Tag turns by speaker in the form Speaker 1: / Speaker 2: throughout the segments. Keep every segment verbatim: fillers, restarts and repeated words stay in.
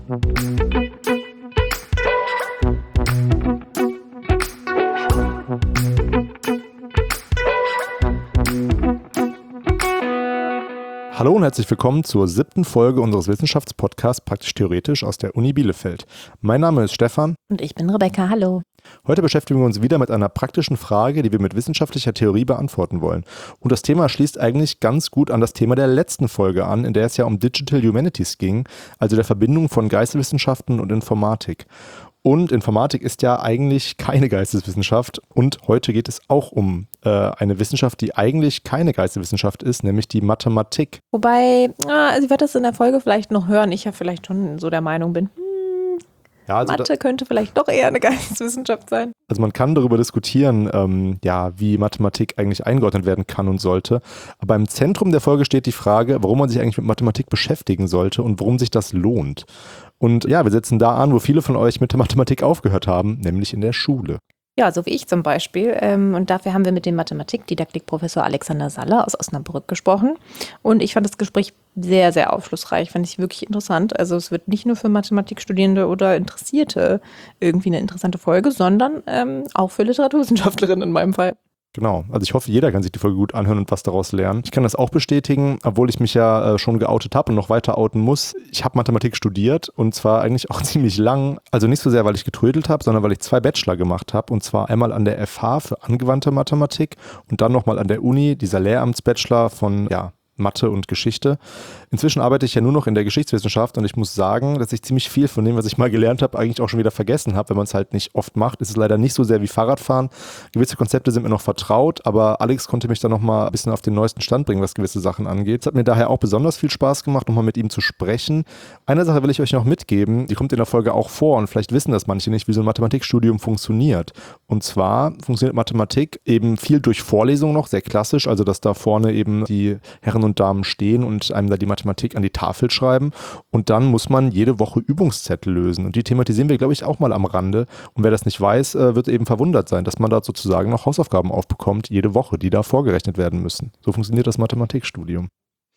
Speaker 1: Hallo und herzlich willkommen zur siebten Folge unseres Wissenschaftspodcasts Praktisch-Theoretisch aus der Uni Bielefeld. Mein Name ist Stefan.
Speaker 2: Und ich bin Rebecca, hallo.
Speaker 1: Heute beschäftigen wir uns wieder mit einer praktischen Frage, die wir mit wissenschaftlicher Theorie beantworten wollen. Und das Thema schließt eigentlich ganz gut an das Thema der letzten Folge an, in der es ja um Digital Humanities ging, also der Verbindung von Geisteswissenschaften und Informatik. Und Informatik ist ja eigentlich keine Geisteswissenschaft und heute geht es auch um äh, eine Wissenschaft, die eigentlich keine Geisteswissenschaft ist, nämlich die Mathematik.
Speaker 2: Wobei, also ich werde das in der Folge vielleicht noch hören, ich ja vielleicht schon so der Meinung bin, hm, ja, also Mathe da, könnte vielleicht doch eher eine Geisteswissenschaft sein.
Speaker 1: Also man kann darüber diskutieren, ähm, ja, wie Mathematik eigentlich eingeordnet werden kann und sollte. Aber im Zentrum der Folge steht die Frage, warum man sich eigentlich mit Mathematik beschäftigen sollte und warum sich das lohnt. Und ja, wir setzen da an, wo viele von euch mit der Mathematik aufgehört haben, nämlich in der Schule.
Speaker 2: Ja, so wie ich zum Beispiel. Und dafür haben wir mit dem Mathematikdidaktikprofessor Alexander Salle aus Osnabrück gesprochen. Und ich fand das Gespräch sehr, sehr aufschlussreich, fand ich wirklich interessant. Also es wird nicht nur für Mathematikstudierende oder Interessierte irgendwie eine interessante Folge, sondern ähm, auch für Literaturwissenschaftlerinnen in meinem Fall.
Speaker 1: Genau, also ich hoffe, jeder kann sich die Folge gut anhören und was daraus lernen. Ich kann das auch bestätigen, obwohl ich mich ja äh, schon geoutet habe und noch weiter outen muss. Ich habe Mathematik studiert und zwar eigentlich auch ziemlich lang. Also nicht so sehr, weil ich getrödelt habe, sondern weil ich zwei Bachelor gemacht habe. Und zwar einmal an der F H für angewandte Mathematik und dann nochmal an der Uni, dieser Lehramtsbachelor von, ja, Mathe und Geschichte. Inzwischen arbeite ich ja nur noch in der Geschichtswissenschaft und ich muss sagen, dass ich ziemlich viel von dem, was ich mal gelernt habe, eigentlich auch schon wieder vergessen habe, wenn man es halt nicht oft macht. Es ist leider nicht so sehr wie Fahrradfahren. Gewisse Konzepte sind mir noch vertraut, aber Alex konnte mich dann nochmal ein bisschen auf den neuesten Stand bringen, was gewisse Sachen angeht. Es hat mir daher auch besonders viel Spaß gemacht, nochmal mit ihm zu sprechen. Eine Sache will ich euch noch mitgeben, die kommt in der Folge auch vor und vielleicht wissen das manche nicht, wie so ein Mathematikstudium funktioniert. Und zwar funktioniert Mathematik eben viel durch Vorlesung noch, sehr klassisch, also dass da vorne eben die Herren und Damen stehen und einem da die Mathematik an die Tafel schreiben und dann muss man jede Woche Übungszettel lösen und die thematisieren wir, glaube ich, auch mal am Rande und wer das nicht weiß, wird eben verwundert sein, dass man da sozusagen noch Hausaufgaben aufbekommt, jede Woche, die da vorgerechnet werden müssen. So funktioniert das Mathematikstudium.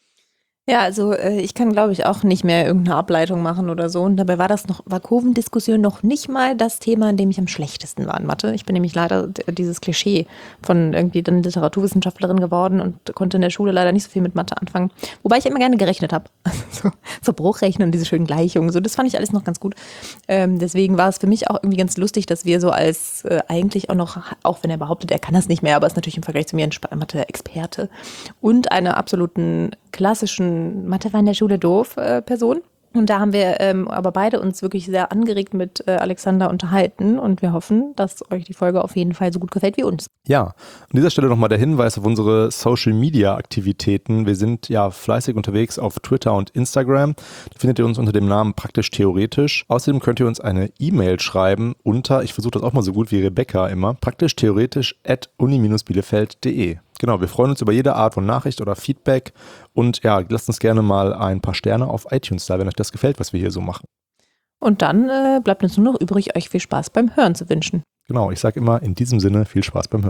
Speaker 2: Ja, also ich kann, glaube ich, auch nicht mehr irgendeine Ableitung machen oder so. Und dabei war das noch, war Kurvendiskussion noch nicht mal das Thema, in dem ich am schlechtesten war in Mathe. Ich bin nämlich leider dieses Klischee von irgendwie dann Literaturwissenschaftlerin geworden und konnte in der Schule leider nicht so viel mit Mathe anfangen. Wobei ich immer gerne gerechnet habe. So, so Bruchrechnen und diese schönen Gleichungen. So, das fand ich alles noch ganz gut. Ähm, deswegen war es für mich auch irgendwie ganz lustig, dass wir so als äh, eigentlich auch noch, auch wenn er behauptet, er kann das nicht mehr, aber ist natürlich im Vergleich zu mir ein Mathe-Experte und einer absoluten klassischen Mathe war in der Schule doof äh, Person. Und da haben wir ähm, aber beide uns wirklich sehr angeregt mit äh, Alexander unterhalten und wir hoffen, dass euch die Folge auf jeden Fall so gut gefällt wie uns.
Speaker 1: Ja, an dieser Stelle nochmal der Hinweis auf unsere Social-Media-Aktivitäten. Wir sind ja fleißig unterwegs auf Twitter und Instagram. Da findet ihr uns unter dem Namen Praktisch-Theoretisch. Außerdem könnt ihr uns eine E-Mail schreiben unter, ich versuche das auch mal so gut wie Rebecca immer, praktisch-theoretisch at uni bindestrich bielefeld punkt de. Genau, wir freuen uns über jede Art von Nachricht oder Feedback und ja, lasst uns gerne mal ein paar Sterne auf iTunes da, wenn euch das gefällt, was wir hier so machen.
Speaker 2: Und dann äh, bleibt uns nur noch übrig, euch viel Spaß beim Hören zu wünschen.
Speaker 1: Genau, ich sage immer in diesem Sinne viel Spaß beim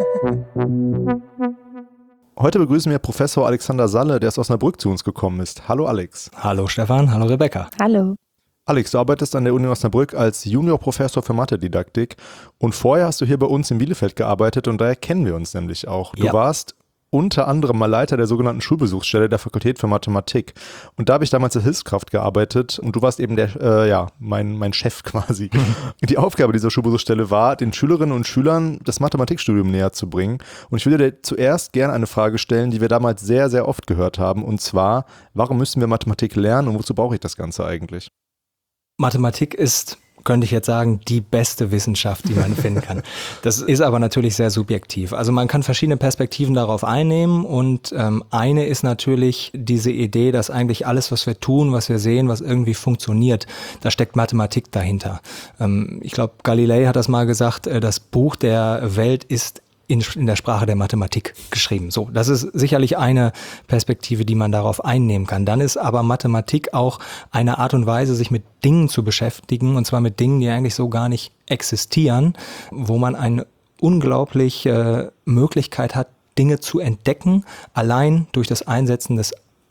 Speaker 1: Hören. Heute begrüßen wir Professor Alexander Salle, der aus Osnabrück zu uns gekommen ist. Hallo Alex.
Speaker 3: Hallo Stefan, hallo Rebecca.
Speaker 2: Hallo.
Speaker 1: Alex, du arbeitest an der Uni Osnabrück als Juniorprofessor für Mathedidaktik und vorher hast du hier bei uns in Bielefeld gearbeitet und daher kennen wir uns nämlich auch. Du ja. warst unter anderem mal Leiter der sogenannten Schulbesuchsstelle der Fakultät für Mathematik und da habe ich damals als Hilfskraft gearbeitet und du warst eben der, äh, ja, mein, mein Chef quasi. Die Aufgabe dieser Schulbesuchsstelle war, den Schülerinnen und Schülern das Mathematikstudium näher zu bringen und ich würde dir zuerst gerne eine Frage stellen, die wir damals sehr, sehr oft gehört haben und zwar, warum müssen wir Mathematik lernen und wozu brauche ich das Ganze eigentlich?
Speaker 3: Mathematik ist, könnte ich jetzt sagen, die beste Wissenschaft, die man finden kann. Das ist aber natürlich sehr subjektiv. Also man kann verschiedene Perspektiven darauf einnehmen und ähm, eine ist natürlich diese Idee, dass eigentlich alles, was wir tun, was wir sehen, was irgendwie funktioniert, da steckt Mathematik dahinter. Ähm, ich glaube, Galilei hat das mal gesagt, äh, das Buch der Welt ist In, in der Sprache der Mathematik geschrieben. So, das ist sicherlich eine Perspektive, die man darauf einnehmen kann. Dann ist aber Mathematik auch eine Art und Weise, sich mit Dingen zu beschäftigen, und zwar mit Dingen, die eigentlich so gar nicht existieren, wo man eine unglaubliche Möglichkeit hat, Dinge zu entdecken, allein durch das Einsetzen des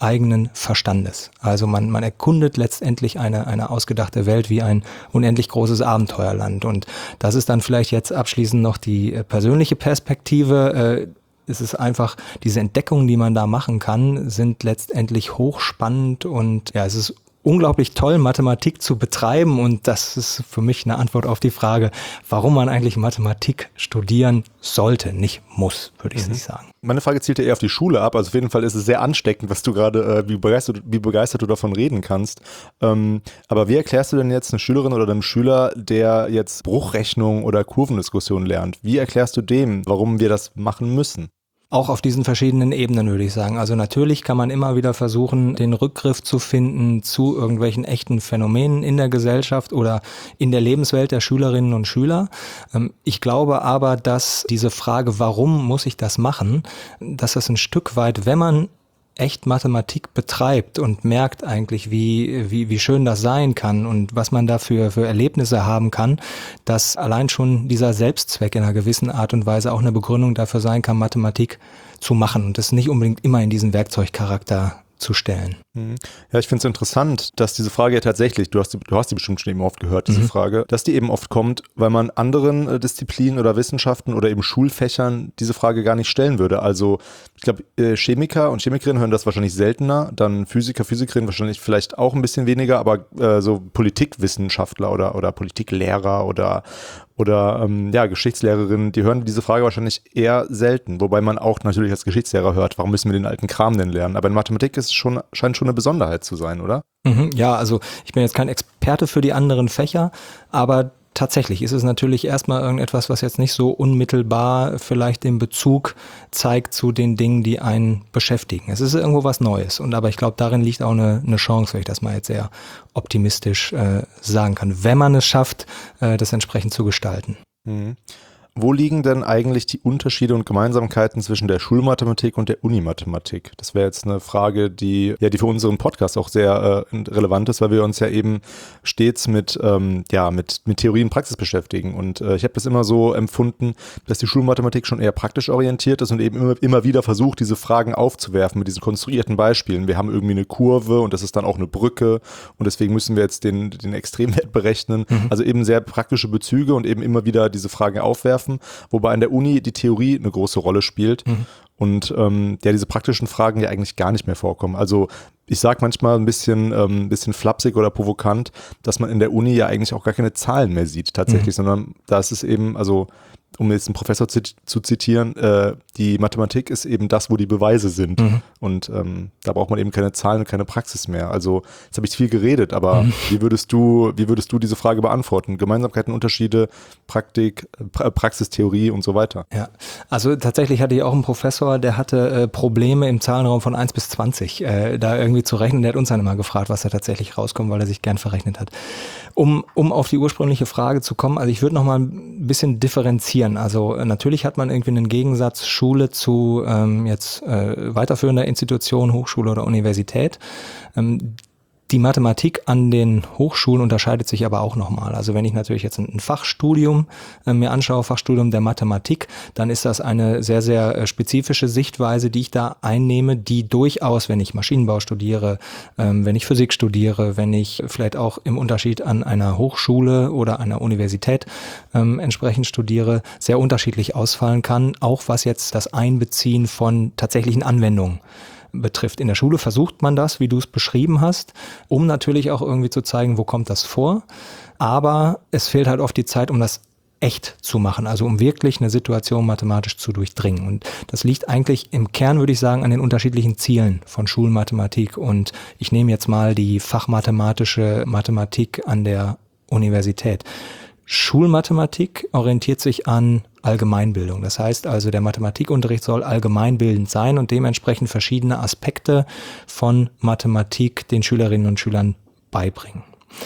Speaker 3: eigenen Verstandes. Also man, man erkundet letztendlich eine, eine ausgedachte Welt wie ein unendlich großes Abenteuerland. Und das ist dann vielleicht jetzt abschließend noch die persönliche Perspektive. Es ist einfach, diese Entdeckungen, die man da machen kann, sind letztendlich hochspannend und ja, es ist unglaublich toll, Mathematik zu betreiben, und das ist für mich eine Antwort auf die Frage, warum man eigentlich Mathematik studieren sollte, nicht muss, würde ich mhm. nicht sagen.
Speaker 1: Meine Frage zielt ja eher auf die Schule ab, also auf jeden Fall ist es sehr ansteckend, was du gerade, äh, wie begeistert, wie begeistert du davon reden kannst. Ähm, aber wie erklärst du denn jetzt eine Schülerin oder einem Schüler, der jetzt Bruchrechnung oder Kurvendiskussion lernt, wie erklärst du dem, warum wir das machen müssen?
Speaker 3: Auch auf diesen verschiedenen Ebenen würde ich sagen. Also natürlich kann man immer wieder versuchen, den Rückgriff zu finden zu irgendwelchen echten Phänomenen in der Gesellschaft oder in der Lebenswelt der Schülerinnen und Schüler. Ich glaube aber, dass diese Frage, warum muss ich das machen, dass das ein Stück weit, wenn man echt Mathematik betreibt und merkt eigentlich, wie, wie, wie schön das sein kann und was man da für, für Erlebnisse haben kann, dass allein schon dieser Selbstzweck in einer gewissen Art und Weise auch eine Begründung dafür sein kann, Mathematik zu machen und das nicht unbedingt immer in diesen Werkzeugcharakter zu stellen.
Speaker 1: Ja, ich finde es interessant, dass diese Frage ja tatsächlich, du hast die, du hast die bestimmt schon eben oft gehört, diese mhm. Frage, dass die eben oft kommt, weil man anderen äh, Disziplinen oder Wissenschaften oder eben Schulfächern diese Frage gar nicht stellen würde. Also ich glaube, äh, Chemiker und Chemikerinnen hören das wahrscheinlich seltener, dann Physiker, Physikerinnen wahrscheinlich vielleicht auch ein bisschen weniger, aber äh, so Politikwissenschaftler oder, oder Politiklehrer oder oder ähm, ja, Geschichtslehrerinnen, die hören diese Frage wahrscheinlich eher selten, wobei man auch natürlich als Geschichtslehrer hört, warum müssen wir den alten Kram denn lernen? Aber in Mathematik ist es schon, scheint schon eine Besonderheit zu sein, oder?
Speaker 3: Mhm, ja, also ich bin jetzt kein Experte für die anderen Fächer, aber tatsächlich ist es natürlich erstmal irgendetwas, was jetzt nicht so unmittelbar vielleicht den Bezug zeigt zu den Dingen, die einen beschäftigen. Es ist irgendwo was Neues, und aber ich glaube, darin liegt auch eine, eine Chance, wenn ich das mal jetzt sehr optimistisch äh, sagen kann, wenn man es schafft, äh, das entsprechend zu gestalten.
Speaker 1: Mhm. Wo liegen denn eigentlich die Unterschiede und Gemeinsamkeiten zwischen der Schulmathematik und der Unimathematik? Das wäre jetzt eine Frage, die ja die für unseren Podcast auch sehr äh, relevant ist, weil wir uns ja eben stets mit ähm, ja mit mit Theorie und Praxis beschäftigen. Und äh, ich habe das immer so empfunden, dass die Schulmathematik schon eher praktisch orientiert ist und eben immer, immer wieder versucht, diese Fragen aufzuwerfen mit diesen konstruierten Beispielen. Wir haben irgendwie eine Kurve und das ist dann auch eine Brücke und deswegen müssen wir jetzt den den Extremwert berechnen. Mhm. Also eben sehr praktische Bezüge und eben immer wieder diese Fragen aufwerfen. Wobei an der Uni die Theorie eine große Rolle spielt mhm. und ähm, ja, diese praktischen Fragen ja eigentlich gar nicht mehr vorkommen. Also ich sage manchmal ein bisschen, ähm, bisschen flapsig oder provokant, dass man in der Uni ja eigentlich auch gar keine Zahlen mehr sieht tatsächlich, mhm. sondern da ist es eben, also um jetzt einen Professor zu, zu zitieren, äh, die Mathematik ist eben das, wo die Beweise sind. Mhm. Und ähm, da braucht man eben keine Zahlen und keine Praxis mehr. Also jetzt habe ich viel geredet, aber mhm. wie würdest du, wie würdest du diese Frage beantworten? Gemeinsamkeiten, Unterschiede, Praktik, pra- Praxistheorie und so weiter.
Speaker 3: Ja, also tatsächlich hatte ich auch einen Professor, der hatte äh, Probleme im Zahlenraum von eins bis zwanzig, äh, da irgendwie zu rechnen. Der hat uns dann immer gefragt, was da tatsächlich rauskommt, weil er sich gern verrechnet hat. Um, um auf die ursprüngliche Frage zu kommen, also ich würde noch mal ein bisschen differenzieren. Also äh, natürlich hat man irgendwie einen Gegensatz Schule zu ähm, jetzt äh, weiterführender Institution, Hochschule oder Universität. Ähm, Die Mathematik an den Hochschulen unterscheidet sich aber auch nochmal. Also wenn ich natürlich jetzt ein Fachstudium äh, mir anschaue, Fachstudium der Mathematik, dann ist das eine sehr, sehr äh, spezifische Sichtweise, die ich da einnehme, die durchaus, wenn ich Maschinenbau studiere, ähm, wenn ich Physik studiere, wenn ich vielleicht auch im Unterschied an einer Hochschule oder einer Universität ähm, entsprechend studiere, sehr unterschiedlich ausfallen kann, auch was jetzt das Einbeziehen von tatsächlichen Anwendungen betrifft. In der Schule versucht man das, wie du es beschrieben hast, um natürlich auch irgendwie zu zeigen, wo kommt das vor. Aber es fehlt halt oft die Zeit, um das echt zu machen, also um wirklich eine Situation mathematisch zu durchdringen. Und das liegt eigentlich im Kern, würde ich sagen, an den unterschiedlichen Zielen von Schulmathematik. Und ich nehme jetzt mal die fachmathematische Mathematik an der Universität. Schulmathematik orientiert sich an Allgemeinbildung. Das heißt also, der Mathematikunterricht soll allgemeinbildend sein und dementsprechend verschiedene Aspekte von Mathematik den Schülerinnen und Schülern beibringen.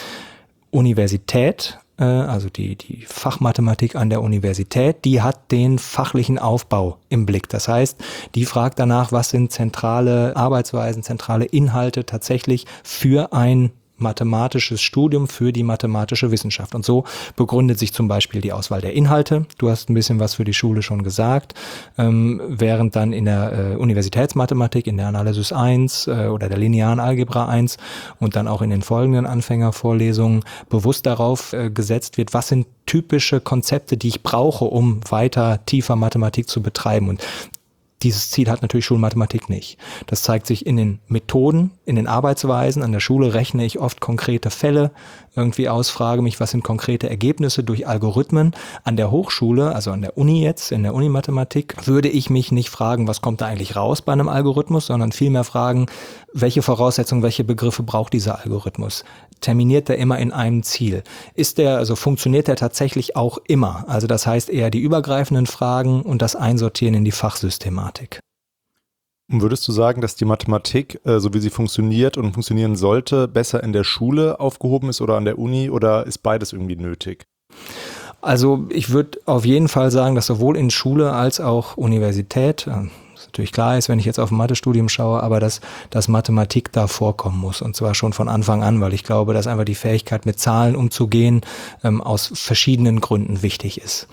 Speaker 3: Universität, äh, also die, die Fachmathematik an der Universität, die hat den fachlichen Aufbau im Blick. Das heißt, die fragt danach, was sind zentrale Arbeitsweisen, zentrale Inhalte tatsächlich für ein mathematisches Studium für die mathematische Wissenschaft. Und so begründet sich zum Beispiel die Auswahl der Inhalte. Du hast ein bisschen was für die Schule schon gesagt, ähm, während dann in der äh, Universitätsmathematik, in der Analysis eins äh, oder der linearen Algebra eins und dann auch in den folgenden Anfängervorlesungen bewusst darauf äh, gesetzt wird, was sind typische Konzepte, die ich brauche, um weiter tiefer Mathematik zu betreiben. Und dieses Ziel hat natürlich Schulmathematik nicht. Das zeigt sich in den Methoden, in den Arbeitsweisen. An der Schule rechne ich oft konkrete Fälle irgendwie aus, frage mich, was sind konkrete Ergebnisse durch Algorithmen. An der Hochschule, also an der Uni jetzt, in der Unimathematik, würde ich mich nicht fragen, was kommt da eigentlich raus bei einem Algorithmus, sondern vielmehr fragen, welche Voraussetzungen, welche Begriffe braucht dieser Algorithmus? Terminiert der immer in einem Ziel? Ist der, also funktioniert der tatsächlich auch immer? Also das heißt eher die übergreifenden Fragen und das Einsortieren in die Fachsystematik.
Speaker 1: Und würdest du sagen, dass die Mathematik, äh, so wie sie funktioniert und funktionieren sollte, besser in der Schule aufgehoben ist oder an der Uni, oder ist beides irgendwie nötig?
Speaker 3: Also ich würde auf jeden Fall sagen, dass sowohl in Schule als auch Universität, äh, natürlich klar ist, wenn ich jetzt auf ein Mathestudium schaue, aber dass, dass Mathematik da vorkommen muss, und zwar schon von Anfang an, weil ich glaube, dass einfach die Fähigkeit, mit Zahlen umzugehen, ähm, aus verschiedenen Gründen wichtig ist.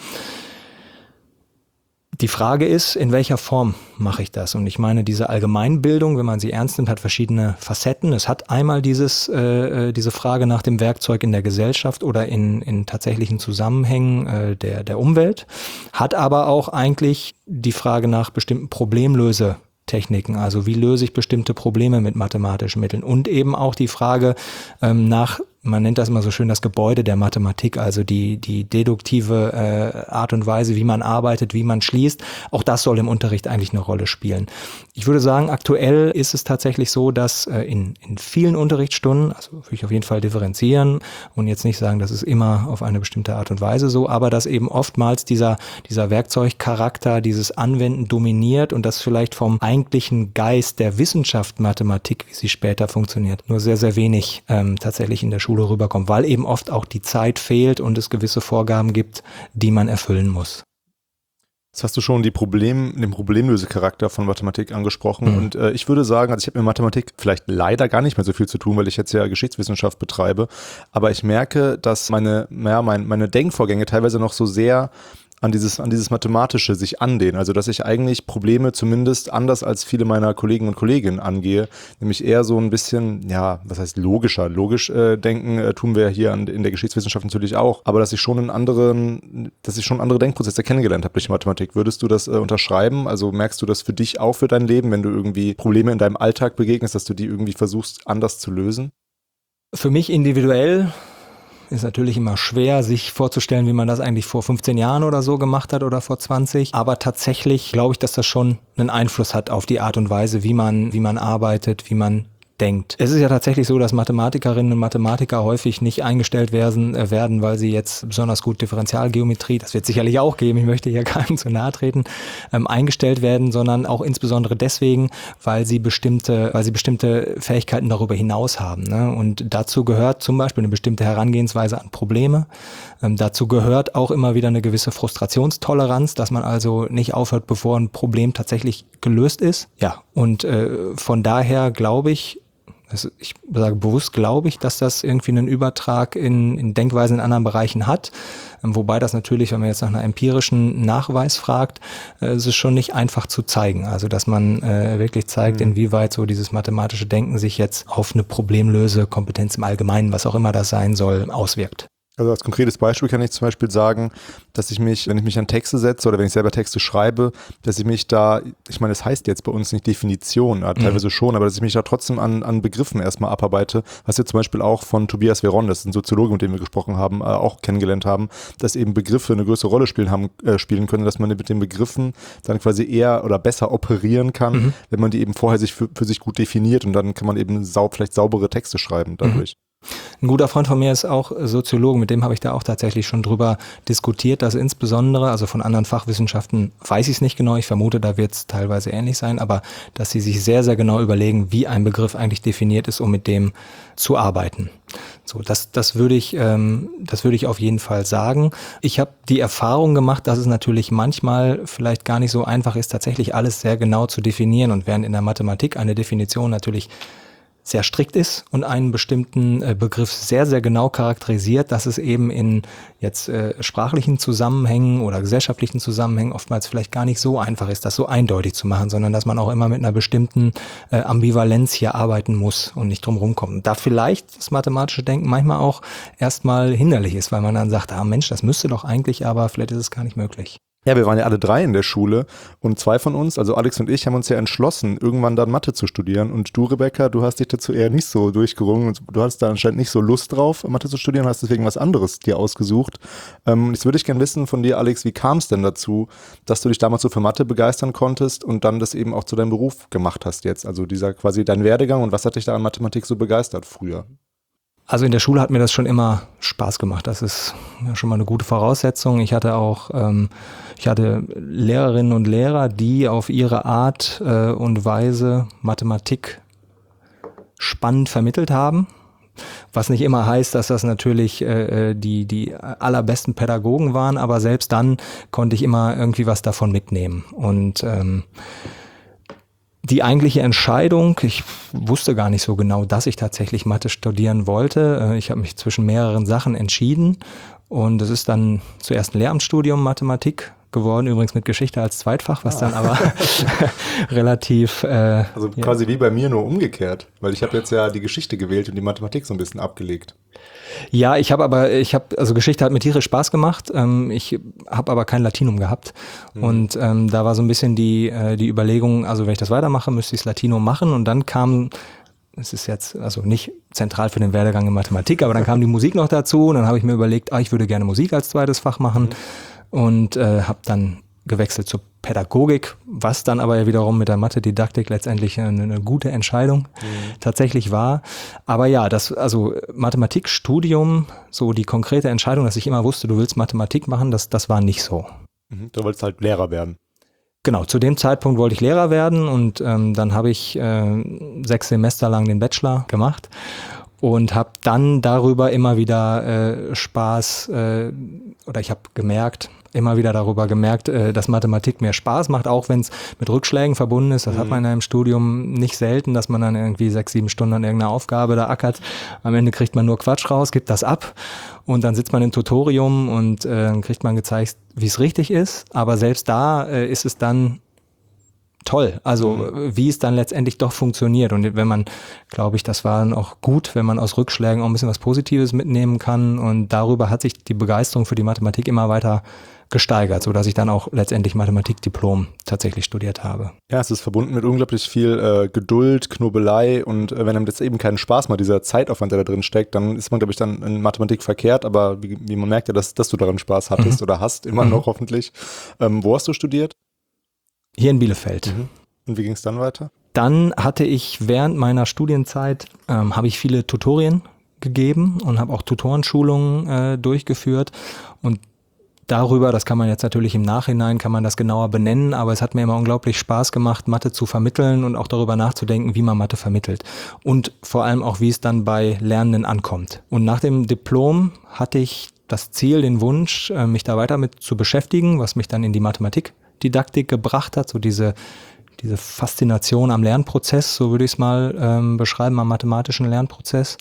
Speaker 3: Die Frage ist, in welcher Form mache ich das? Und ich meine, diese Allgemeinbildung, wenn man sie ernst nimmt, hat verschiedene Facetten. Es hat einmal dieses, äh, diese Frage nach dem Werkzeug in der Gesellschaft oder in, in tatsächlichen Zusammenhängen äh, der, der Umwelt, hat aber auch eigentlich die Frage nach bestimmten Problemlösetechniken, also wie löse ich bestimmte Probleme mit mathematischen Mitteln, und eben auch die Frage ähm, nach, man nennt das immer so schön, das Gebäude der Mathematik, also die, die deduktive äh, Art und Weise, wie man arbeitet, wie man schließt. Auch das soll im Unterricht eigentlich eine Rolle spielen. Ich würde sagen, aktuell ist es tatsächlich so, dass äh, in, in vielen Unterrichtsstunden, also würde ich auf jeden Fall differenzieren und jetzt nicht sagen, das ist immer auf eine bestimmte Art und Weise so, aber dass eben oftmals dieser, dieser Werkzeugcharakter, dieses Anwenden dominiert und das vielleicht vom eigentlichen Geist der Wissenschaft Mathematik, wie sie später funktioniert, nur sehr, sehr wenig ähm, tatsächlich in der Schule rüberkommt, weil eben oft auch die Zeit fehlt und es gewisse Vorgaben gibt, die man erfüllen muss.
Speaker 1: Jetzt hast du schon die Problem, den Problemlösecharakter von Mathematik angesprochen, mhm. und äh, ich würde sagen, also ich habe mit Mathematik vielleicht leider gar nicht mehr so viel zu tun, weil ich jetzt ja Geschichtswissenschaft betreibe, aber ich merke, dass meine, ja, mein, meine Denkvorgänge teilweise noch so sehr an dieses, an dieses Mathematische sich andehnen. Also dass ich eigentlich Probleme zumindest anders als viele meiner Kollegen und Kolleginnen angehe, nämlich eher so ein bisschen, ja, was heißt logischer. Logisch äh, denken äh, tun wir hier an, in der Geschichtswissenschaft natürlich auch, aber dass ich schon einen anderen, dass ich schon andere Denkprozesse kennengelernt habe durch Mathematik. Würdest du das äh, unterschreiben? Also merkst du das für dich auch, für dein Leben, wenn du irgendwie Probleme in deinem Alltag begegnest, dass du die irgendwie versuchst anders zu lösen?
Speaker 3: Für mich individuell ist natürlich immer schwer, sich vorzustellen, wie man das eigentlich vor fünfzehn Jahren oder so gemacht hat oder vor zwanzig. Aber tatsächlich glaube ich, dass das schon einen Einfluss hat auf die Art und Weise, wie man, wie man arbeitet, wie man denkt. Es ist ja tatsächlich so, dass Mathematikerinnen und Mathematiker häufig nicht eingestellt werden, äh, werden, weil sie jetzt besonders gut Differentialgeometrie, das wird sicherlich auch geben, ich möchte hier keinem zu nahe treten, ähm, eingestellt werden, sondern auch insbesondere deswegen, weil sie bestimmte, weil sie bestimmte Fähigkeiten darüber hinaus haben. Ne? Und dazu gehört zum Beispiel eine bestimmte Herangehensweise an Probleme. Ähm, dazu gehört auch immer wieder eine gewisse Frustrationstoleranz, dass man also nicht aufhört, bevor ein Problem tatsächlich gelöst ist. Ja, und äh, von daher glaube ich, also ich sage bewusst, glaube ich, dass das irgendwie einen Übertrag in, in Denkweisen in anderen Bereichen hat. Wobei das natürlich, wenn man jetzt nach einer empirischen Nachweis fragt, äh, es ist schon nicht einfach zu zeigen. Also dass man äh, wirklich zeigt, mhm. inwieweit so dieses mathematische Denken sich jetzt auf eine Problemlösekompetenz im Allgemeinen, was auch immer das sein soll, auswirkt.
Speaker 1: Also als konkretes Beispiel kann ich zum Beispiel sagen, dass ich mich, wenn ich mich an Texte setze oder wenn ich selber Texte schreibe, dass ich mich da, ich meine, das heißt jetzt bei uns nicht Definition, ja, teilweise mhm. schon, aber dass ich mich da trotzdem an, an Begriffen erstmal abarbeite, was wir zum Beispiel auch von Tobias Veron, das ist ein Soziologe, mit dem wir gesprochen haben, äh, auch kennengelernt haben, dass eben Begriffe eine größere Rolle spielen, haben, äh, spielen können, dass man mit den Begriffen dann quasi eher oder besser operieren kann, mhm. wenn man die eben vorher sich für, für sich gut definiert, und dann kann man eben sau, vielleicht saubere Texte schreiben dadurch. Mhm.
Speaker 3: Ein guter Freund von mir ist auch Soziologe, mit dem habe ich da auch tatsächlich schon drüber diskutiert, dass insbesondere, also von anderen Fachwissenschaften weiß ich es nicht genau, ich vermute, da wird es teilweise ähnlich sein, aber dass sie sich sehr, sehr genau überlegen, wie ein Begriff eigentlich definiert ist, um mit dem zu arbeiten. So, das, das würde ich, ähm, das würde ich auf jeden Fall sagen. Ich habe die Erfahrung gemacht, dass es natürlich manchmal vielleicht gar nicht so einfach ist, tatsächlich alles sehr genau zu definieren, und während in der Mathematik eine Definition natürlich sehr strikt ist und einen bestimmten äh, Begriff sehr, sehr genau charakterisiert, dass es eben in jetzt äh, sprachlichen Zusammenhängen oder gesellschaftlichen Zusammenhängen oftmals vielleicht gar nicht so einfach ist, das so eindeutig zu machen, sondern dass man auch immer mit einer bestimmten äh, Ambivalenz hier arbeiten muss und nicht drum rumkommen. Da vielleicht das mathematische Denken manchmal auch erstmal hinderlich ist, weil man dann sagt, ah Mensch, das müsste doch eigentlich, aber vielleicht ist es gar nicht möglich.
Speaker 1: Ja, wir waren ja alle drei in der Schule und zwei von uns, also Alex und ich, haben uns ja entschlossen, irgendwann dann Mathe zu studieren. Und du, Rebecca, du hast dich dazu eher nicht so durchgerungen und du hast da anscheinend nicht so Lust drauf, Mathe zu studieren, hast deswegen was anderes dir ausgesucht. Ähm, jetzt würde ich gerne wissen von dir, Alex, wie kam es denn dazu, dass du dich damals so für Mathe begeistern konntest und dann das eben auch zu deinem Beruf gemacht hast jetzt? Also dieser quasi dein Werdegang und was hat dich da an Mathematik so begeistert früher?
Speaker 3: Also in der Schule hat mir das schon immer Spaß gemacht. Das ist ja schon mal eine gute Voraussetzung. Ich hatte auch, ähm, ich hatte Lehrerinnen und Lehrer, die auf ihre Art äh, und Weise Mathematik spannend vermittelt haben. Was nicht immer heißt, dass das natürlich äh, die, die allerbesten Pädagogen waren, aber selbst dann konnte ich immer irgendwie was davon mitnehmen. Und ähm, die eigentliche Entscheidung, ich wusste gar nicht so genau, dass ich tatsächlich Mathe studieren wollte. Ich habe mich zwischen mehreren Sachen entschieden und es ist dann zuerst ein Lehramtsstudium Mathematik geworden, übrigens mit Geschichte als Zweitfach, was ah. dann aber relativ... Äh,
Speaker 1: also quasi ja. wie bei mir, nur umgekehrt, weil ich habe jetzt ja die Geschichte gewählt und die Mathematik so ein bisschen abgelegt.
Speaker 3: Ja, ich habe aber, ich habe, also Geschichte hat mir tierisch Spaß gemacht. Ähm, ich habe aber kein Latinum gehabt. Mhm. Und ähm, da war so ein bisschen die, äh, die Überlegung, also wenn ich das weitermache, müsste ich das Latinum machen. Und dann kam, es ist jetzt also nicht zentral für den Werdegang in Mathematik, aber dann kam die Musik noch dazu. Und dann habe ich mir überlegt, ah, ich würde gerne Musik als zweites Fach machen. Mhm. Und äh, habe dann gewechselt zur Pädagogik, was dann aber wiederum mit der Mathe-Didaktik letztendlich eine, eine gute Entscheidung mhm. tatsächlich war. Aber ja, das, also Mathematikstudium, so die konkrete Entscheidung, dass ich immer wusste, du willst Mathematik machen, das, das war nicht so.
Speaker 1: Mhm. Du wolltest halt Lehrer werden.
Speaker 3: Genau, zu dem Zeitpunkt wollte ich Lehrer werden und ähm, dann habe ich äh, sechs Semester lang den Bachelor gemacht und habe dann darüber immer wieder äh, Spaß äh, oder ich habe gemerkt, immer wieder darüber gemerkt, äh, dass Mathematik mehr Spaß macht, auch wenn es mit Rückschlägen verbunden ist. Das mhm. hat man ja im Studium nicht selten, dass man dann irgendwie sechs, sieben Stunden an irgendeiner Aufgabe da ackert. Am Ende kriegt man nur Quatsch raus, gibt das ab und dann sitzt man im Tutorium und äh, dann kriegt man gezeigt, wie es richtig ist. Aber selbst da äh, ist es dann toll, also mhm. wie es dann letztendlich doch funktioniert. Und wenn man, glaube ich, das war dann auch gut, wenn man aus Rückschlägen auch ein bisschen was Positives mitnehmen kann. Und darüber hat sich die Begeisterung für die Mathematik immer weiter gesteigert, sodass ich dann auch letztendlich Mathematikdiplom tatsächlich studiert habe.
Speaker 1: Ja, es ist verbunden mit unglaublich viel äh, Geduld, Knobelei und äh, wenn einem das eben keinen Spaß macht, dieser Zeitaufwand, der da drin steckt, dann ist man, glaube ich, dann in Mathematik verkehrt, aber wie, wie man merkt ja, dass, dass du daran Spaß hattest mhm. oder hast, immer mhm. noch hoffentlich. Ähm, wo hast du studiert?
Speaker 3: Hier in Bielefeld.
Speaker 1: Mhm. Und wie ging es dann weiter?
Speaker 3: Dann hatte ich während meiner Studienzeit, ähm, habe ich viele Tutorien gegeben und habe auch Tutorenschulungen äh, durchgeführt und darüber, das kann man jetzt natürlich im Nachhinein, kann man das genauer benennen, aber es hat mir immer unglaublich Spaß gemacht, Mathe zu vermitteln und auch darüber nachzudenken, wie man Mathe vermittelt und vor allem auch, wie es dann bei Lernenden ankommt. Und nach dem Diplom hatte ich das Ziel, den Wunsch, mich da weiter mit zu beschäftigen, was mich dann in die Mathematikdidaktik gebracht hat, so diese diese Faszination am Lernprozess, so würde ich es mal ähm, beschreiben, am mathematischen Lernprozess.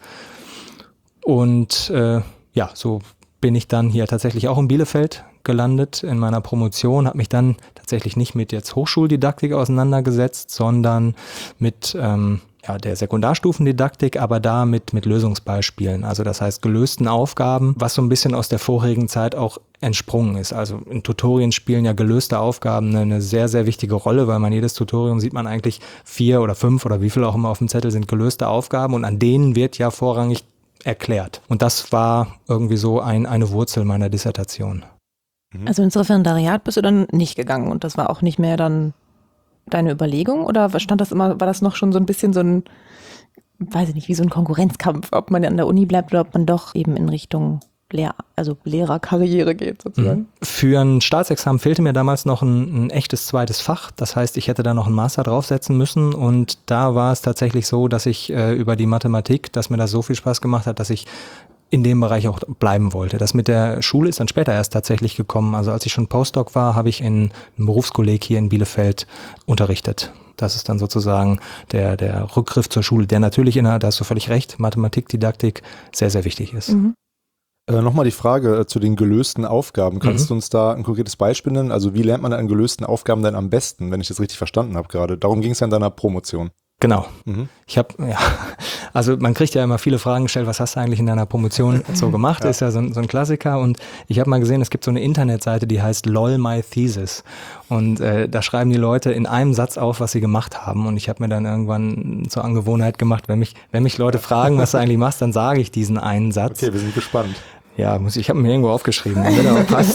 Speaker 3: Und äh, ja, so bin ich dann hier tatsächlich auch in Bielefeld gelandet in meiner Promotion, habe mich dann tatsächlich nicht mit jetzt Hochschuldidaktik auseinandergesetzt, sondern mit ähm, ja, der Sekundarstufendidaktik, aber da mit, mit Lösungsbeispielen, also das heißt gelösten Aufgaben, was so ein bisschen aus der vorigen Zeit auch entsprungen ist. Also in Tutorien spielen ja gelöste Aufgaben eine sehr, sehr wichtige Rolle, weil man jedes Tutorium sieht man eigentlich vier oder fünf oder wie viel auch immer auf dem Zettel sind gelöste Aufgaben und an denen wird ja vorrangig erklärt. Und das war irgendwie so ein, eine Wurzel meiner Dissertation.
Speaker 2: Also ins Referendariat bist du dann nicht gegangen und das war auch nicht mehr dann deine Überlegung oder stand das immer, war das noch schon so ein bisschen so ein, weiß ich nicht, wie so ein Konkurrenzkampf, ob man an der Uni bleibt oder ob man doch eben in Richtung Lehr-, also Lehrerkarriere geht sozusagen?
Speaker 3: Für ein Staatsexamen fehlte mir damals noch ein, ein echtes zweites Fach. Das heißt, ich hätte da noch einen Master draufsetzen müssen und da war es tatsächlich so, dass ich äh, über die Mathematik, dass mir das so viel Spaß gemacht hat, dass ich in dem Bereich auch bleiben wollte. Das mit der Schule ist dann später erst tatsächlich gekommen. Also als ich schon Postdoc war, habe ich in einem Berufskolleg hier in Bielefeld unterrichtet. Das ist dann sozusagen der, der Rückgriff zur Schule, der natürlich in der, da hast du völlig recht, Mathematik, Didaktik sehr, sehr wichtig ist.
Speaker 2: Mhm.
Speaker 1: Äh, Nochmal die Frage äh, zu den gelösten Aufgaben. Kannst
Speaker 3: Mhm.
Speaker 1: du uns da ein konkretes Beispiel nennen? Also wie lernt man an gelösten Aufgaben denn am besten, wenn ich das richtig verstanden habe gerade? Darum ging es ja in deiner Promotion.
Speaker 3: Genau.
Speaker 1: Mhm.
Speaker 3: Ich habe, ja, also man kriegt ja immer viele Fragen gestellt, was hast du eigentlich in deiner Promotion so gemacht?
Speaker 1: Ja.
Speaker 3: Ist ja so ein, so ein Klassiker und ich habe mal gesehen, es gibt so eine Internetseite, die heißt lol my thesis und äh, da schreiben die Leute in einem Satz auf, was sie gemacht haben und ich habe mir dann irgendwann zur Angewohnheit gemacht, wenn mich, wenn mich Leute fragen, was du eigentlich machst, dann sage ich diesen einen Satz.
Speaker 1: Okay, wir sind gespannt.
Speaker 3: Ja, muss ich, ich habe mir irgendwo aufgeschrieben, wenn der auch passt.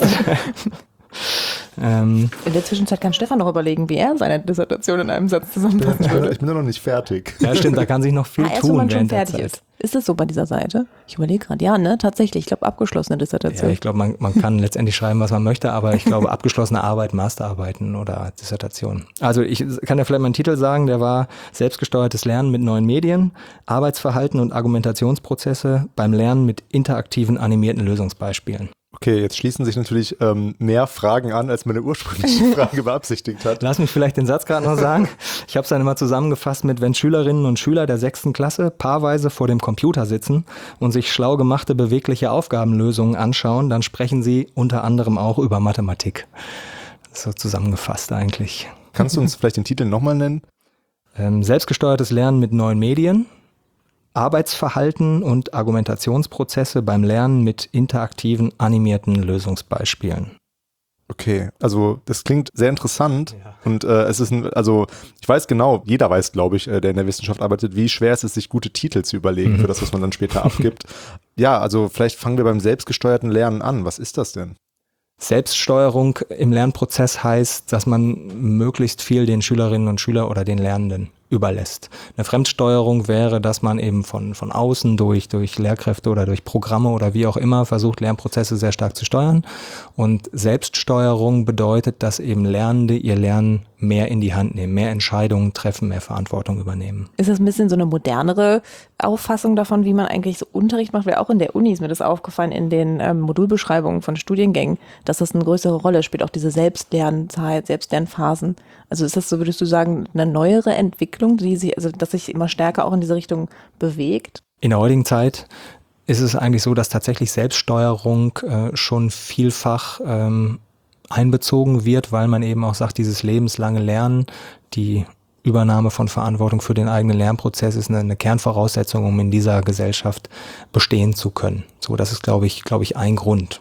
Speaker 3: ähm,
Speaker 2: In der Zwischenzeit kann Stefan noch überlegen, wie er seine Dissertation in einem Satz zusammenfassen
Speaker 1: Ich bin,
Speaker 2: würde.
Speaker 1: ich bin ja noch nicht fertig.
Speaker 3: ja, stimmt, da kann sich noch viel
Speaker 2: Ah, erst
Speaker 3: tun,
Speaker 2: wenn man schon
Speaker 3: während der
Speaker 2: fertig
Speaker 3: Zeit.
Speaker 2: ist. Ist das so bei dieser Seite? Ich überlege gerade. Ja, ne, tatsächlich. Ich glaube, abgeschlossene Dissertation.
Speaker 3: Ja, ich glaube, man, man kann letztendlich schreiben, was man möchte, aber ich glaube, abgeschlossene Arbeit, Masterarbeiten oder Dissertation. Also ich kann ja vielleicht meinen Titel sagen, der war selbstgesteuertes Lernen mit neuen Medien, Arbeitsverhalten und Argumentationsprozesse beim Lernen mit interaktiven animierten Lösungsbeispielen.
Speaker 1: Okay, jetzt schließen sich natürlich ähm, mehr Fragen an, als meine ursprüngliche Frage beabsichtigt hat.
Speaker 3: Lass mich vielleicht den Satz gerade noch sagen. Ich habe es dann immer zusammengefasst mit, wenn Schülerinnen und Schüler der sechsten Klasse paarweise vor dem Computer sitzen und sich schlau gemachte bewegliche Aufgabenlösungen anschauen, dann sprechen sie unter anderem auch über Mathematik. So zusammengefasst eigentlich.
Speaker 1: Kannst du uns vielleicht den Titel nochmal nennen?
Speaker 3: Ähm, selbstgesteuertes Lernen mit neuen Medien, Arbeitsverhalten und Argumentationsprozesse beim Lernen mit interaktiven, animierten Lösungsbeispielen.
Speaker 1: Okay, also das klingt sehr interessant
Speaker 3: Ja.
Speaker 1: und äh, es ist ein, also ich weiß genau, jeder weiß, glaube ich, äh, der in der Wissenschaft arbeitet, wie schwer es ist, sich gute Titel zu überlegen
Speaker 3: Mhm.
Speaker 1: für das, was man dann später abgibt. Ja, also vielleicht fangen wir beim selbstgesteuerten Lernen an. Was ist das denn?
Speaker 3: Selbststeuerung im Lernprozess heißt, dass man möglichst viel den Schülerinnen und Schülern oder den Lernenden überlässt. Eine Fremdsteuerung wäre, dass man eben von, von außen durch, durch Lehrkräfte oder durch Programme oder wie auch immer versucht, Lernprozesse sehr stark zu steuern. Und Selbststeuerung bedeutet, dass eben Lernende ihr Lernen mehr in die Hand nehmen, mehr Entscheidungen treffen, mehr Verantwortung übernehmen.
Speaker 2: Ist das ein bisschen so eine modernere Auffassung davon, wie man eigentlich so Unterricht macht? Weil auch in der Uni ist mir das aufgefallen, in den ähm, Modulbeschreibungen von Studiengängen, dass das eine größere Rolle spielt, auch diese Selbstlernzeit, Selbstlernphasen. Also ist das so, würdest du sagen, eine neuere Entwicklung, die sich, also dass sich immer stärker auch in diese Richtung bewegt?
Speaker 3: In der heutigen Zeit ist es eigentlich so, dass tatsächlich Selbststeuerung äh, schon vielfach ähm, einbezogen wird, weil man eben auch sagt, dieses lebenslange Lernen, die Übernahme von Verantwortung für den eigenen Lernprozess ist eine, eine Kernvoraussetzung, um in dieser Gesellschaft bestehen zu können. So, das ist, glaube ich, glaube ich, ein Grund.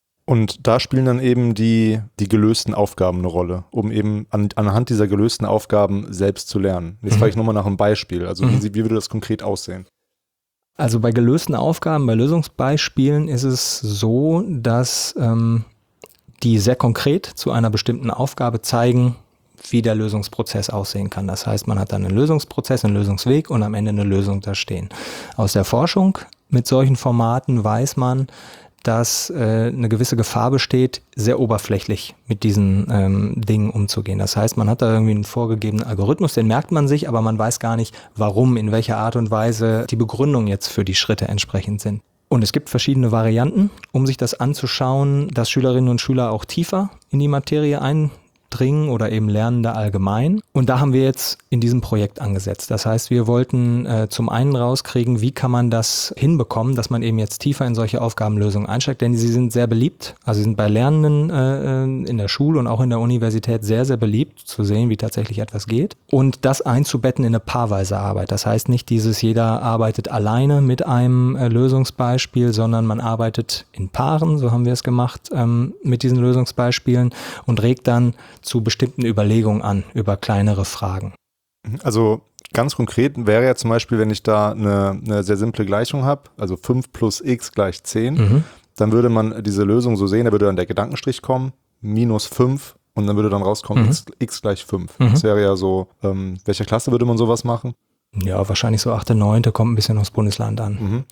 Speaker 1: Und da spielen dann eben die, die gelösten Aufgaben eine Rolle, um eben an, anhand dieser gelösten Aufgaben selbst zu lernen. Jetzt
Speaker 3: Mhm.
Speaker 1: frage ich nochmal nach einem Beispiel. Also
Speaker 3: Mhm.
Speaker 1: wie, wie würde das konkret aussehen?
Speaker 3: Also bei gelösten Aufgaben, bei Lösungsbeispielen ist es so, dass ähm, die sehr konkret zu einer bestimmten Aufgabe zeigen, wie der Lösungsprozess aussehen kann. Das heißt, man hat dann einen Lösungsprozess, einen Lösungsweg und am Ende eine Lösung da stehen. Aus der Forschung mit solchen Formaten weiß man, dass äh, eine gewisse Gefahr besteht, sehr oberflächlich mit diesen ähm, Dingen umzugehen. Das heißt, man hat da irgendwie einen vorgegebenen Algorithmus, den merkt man sich, aber man weiß gar nicht, warum, in welcher Art und Weise die Begründung jetzt für die Schritte entsprechend sind. Und es gibt verschiedene Varianten, um sich das anzuschauen, dass Schülerinnen und Schüler auch tiefer in die Materie eindringen oder eben Lernende allgemein. Und da haben wir jetzt in diesem Projekt angesetzt. Das heißt, wir wollten äh, zum einen rauskriegen, wie kann man das hinbekommen, dass man eben jetzt tiefer in solche Aufgabenlösungen einsteigt, denn sie sind sehr beliebt. Also sie sind bei Lernenden äh, in der Schule und auch in der Universität sehr, sehr beliebt, zu sehen, wie tatsächlich etwas geht. Und das einzubetten in eine paarweise Arbeit. Das heißt nicht dieses, jeder arbeitet alleine mit einem äh, Lösungsbeispiel, sondern man arbeitet in Paaren, so haben wir es gemacht, ähm, mit diesen Lösungsbeispielen und regt dann zu bestimmten Überlegungen an über kleinere Fragen.
Speaker 1: Also ganz konkret wäre ja zum Beispiel, wenn ich da eine, eine sehr simple Gleichung habe, also fünf plus x gleich zehn,
Speaker 3: Mhm.
Speaker 1: dann würde man diese Lösung so sehen, da würde dann der Gedankenstrich kommen, minus fünf und dann würde dann rauskommen,
Speaker 3: Mhm.
Speaker 1: x, x gleich fünf.
Speaker 3: Mhm.
Speaker 1: Das wäre ja so, ähm, welcher Klasse würde man sowas machen?
Speaker 3: Ja, wahrscheinlich so achte, neunte, kommt ein bisschen aufs Bundesland an.
Speaker 1: Mhm.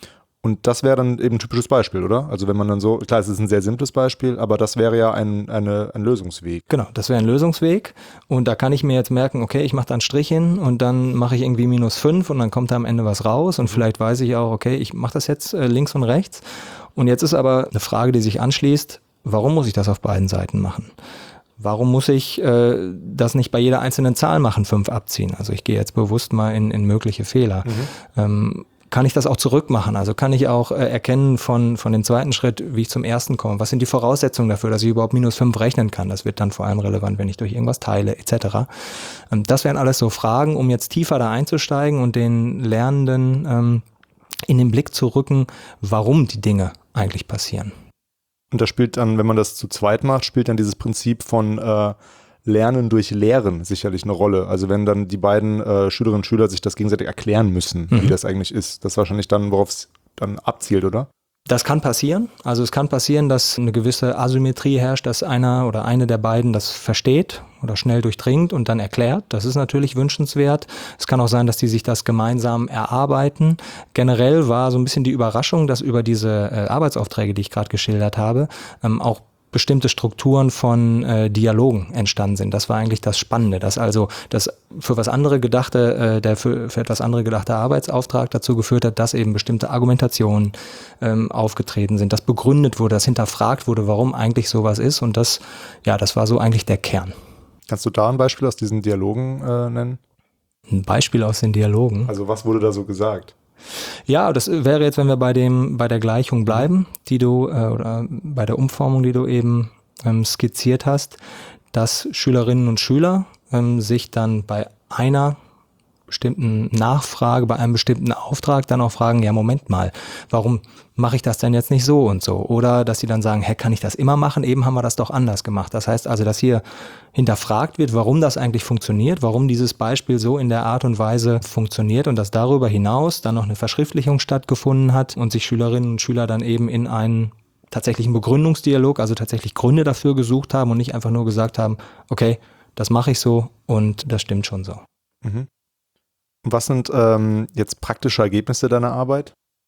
Speaker 1: Und das wäre dann eben ein typisches Beispiel, oder? Also wenn man dann so, klar, es ist ein sehr simples Beispiel, aber das wäre ja ein, eine, ein Lösungsweg.
Speaker 3: Genau, das wäre ein Lösungsweg und da kann ich mir jetzt merken, okay, ich mache da einen Strich hin und dann mache ich irgendwie minus fünf und dann kommt da am Ende was raus und vielleicht weiß ich auch, okay, ich mache das jetzt äh, links und rechts und jetzt ist aber eine Frage, die sich anschließt, warum muss ich das auf beiden Seiten machen? Warum muss ich äh, das nicht bei jeder einzelnen Zahl machen, fünf abziehen? Also ich gehe jetzt bewusst mal in, in mögliche Fehler. Mhm. Ähm, Kann ich das auch zurückmachen? Also kann ich auch äh, erkennen von, von dem zweiten Schritt, wie ich zum ersten komme? Was sind die Voraussetzungen dafür, dass ich überhaupt minus fünf rechnen kann? Das wird dann vor allem relevant, wenn ich durch irgendwas teile et cetera. Ähm, das wären alles so Fragen, um jetzt tiefer da einzusteigen und den Lernenden ähm, in den Blick zu rücken, warum die Dinge eigentlich passieren.
Speaker 1: Und da spielt dann, wenn man das zu zweit macht, spielt dann dieses Prinzip von äh, Lernen durch Lehren sicherlich eine Rolle. Also wenn dann die beiden äh, Schülerinnen und Schüler sich das gegenseitig erklären müssen, mhm. wie das eigentlich ist. Das ist wahrscheinlich dann, worauf es dann abzielt, oder?
Speaker 3: Das kann passieren. Also es kann passieren, dass eine gewisse Asymmetrie herrscht, dass einer oder eine der beiden das versteht oder schnell durchdringt und dann erklärt. Das ist natürlich wünschenswert. Es kann auch sein, dass die sich das gemeinsam erarbeiten. Generell war so ein bisschen die Überraschung, dass über diese äh, Arbeitsaufträge, die ich gerade geschildert habe, ähm, auch bestimmte Strukturen von äh, Dialogen entstanden sind. Das war eigentlich das Spannende, dass also das für was andere gedachte, äh, der für, für etwas andere gedachte Arbeitsauftrag dazu geführt hat, dass eben bestimmte Argumentationen ähm, aufgetreten sind, dass begründet wurde, dass hinterfragt wurde, warum eigentlich sowas ist und das, ja, das war so eigentlich der Kern.
Speaker 1: Kannst du da ein Beispiel aus diesen Dialogen äh, nennen?
Speaker 3: Ein Beispiel aus den Dialogen?
Speaker 1: Also was wurde da so gesagt?
Speaker 3: Ja, das wäre jetzt, wenn wir bei dem, bei der Gleichung bleiben, die du, äh, oder bei der Umformung, die du eben ähm, skizziert hast, dass Schülerinnen und Schüler ähm, sich dann bei einer bestimmten Nachfrage, bei einem bestimmten Auftrag dann auch fragen, ja, Moment mal, warum mache ich das denn jetzt nicht so und so? Oder dass sie dann sagen, hä, kann ich das immer machen? Eben haben wir das doch anders gemacht. Das heißt also, dass hier hinterfragt wird, warum das eigentlich funktioniert, warum dieses Beispiel so in der Art und Weise funktioniert und dass darüber hinaus dann noch eine Verschriftlichung stattgefunden hat und sich Schülerinnen und Schüler dann eben in einen tatsächlichen Begründungsdialog, also tatsächlich Gründe dafür gesucht haben und nicht einfach nur gesagt haben, okay, das mache ich so und das stimmt schon so.
Speaker 1: Mhm. Was sind ähm, jetzt praktische Ergebnisse deiner Arbeit?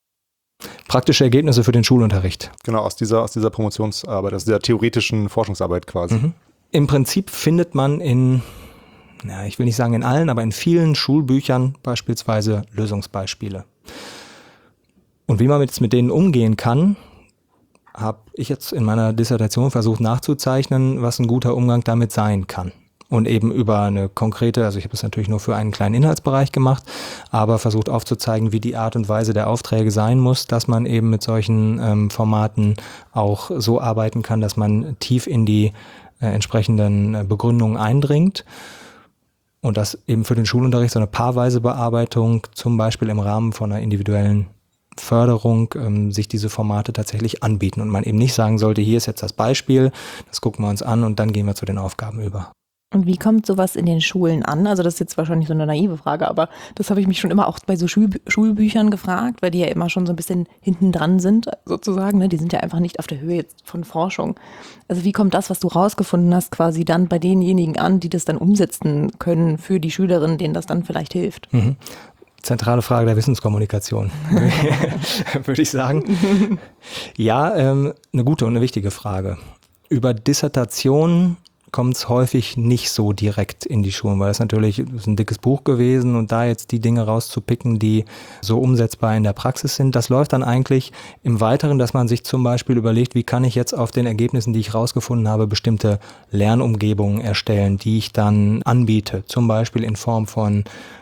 Speaker 3: Praktische Ergebnisse für den Schulunterricht.
Speaker 1: Genau, aus dieser, aus dieser Promotionsarbeit, aus dieser theoretischen Forschungsarbeit quasi. Mhm.
Speaker 3: Im Prinzip findet man in, na, ich will nicht sagen in allen, aber in vielen Schulbüchern beispielsweise Lösungsbeispiele. Und wie man jetzt mit denen umgehen kann, habe ich jetzt in meiner Dissertation versucht nachzuzeichnen, was ein guter Umgang damit sein kann. Und eben über eine konkrete, also ich habe es natürlich nur für einen kleinen Inhaltsbereich gemacht, aber versucht aufzuzeigen, wie die Art und Weise der Aufträge sein muss, dass man eben mit solchen ähm, Formaten auch so arbeiten kann, dass man tief in die äh, entsprechenden äh, Begründungen eindringt. Und das eben für den Schulunterricht so eine paarweise Bearbeitung, zum Beispiel im Rahmen von einer individuellen Förderung, ähm, sich diese Formate tatsächlich anbieten. Und man eben nicht sagen sollte, hier ist jetzt das Beispiel, das gucken wir uns an und dann gehen wir zu den Aufgaben über.
Speaker 2: Und wie kommt sowas in den Schulen an? Also das ist jetzt wahrscheinlich so eine naive Frage, aber das habe ich mich schon immer auch bei so Schul- Schulbüchern gefragt, weil die ja immer schon so ein bisschen hinten dran sind, sozusagen. Ne? Die sind ja einfach nicht auf der Höhe jetzt von Forschung. Also wie kommt das, was du rausgefunden hast, quasi dann bei denjenigen an, die das dann umsetzen können für die Schülerinnen, denen das dann vielleicht hilft?
Speaker 3: Mhm. Zentrale Frage der Wissenskommunikation, würde ich sagen. Ja, ähm, eine gute und eine wichtige Frage. Über Dissertationen kommt es häufig nicht so direkt in die Schulen, weil es natürlich das ist ein dickes Buch gewesen und da jetzt die Dinge rauszupicken, die so umsetzbar in der Praxis sind, das läuft dann eigentlich im Weiteren, dass man sich zum Beispiel überlegt, wie kann ich jetzt auf den Ergebnissen, die ich rausgefunden habe, bestimmte Lernumgebungen erstellen, die ich dann anbiete, zum Beispiel in Form von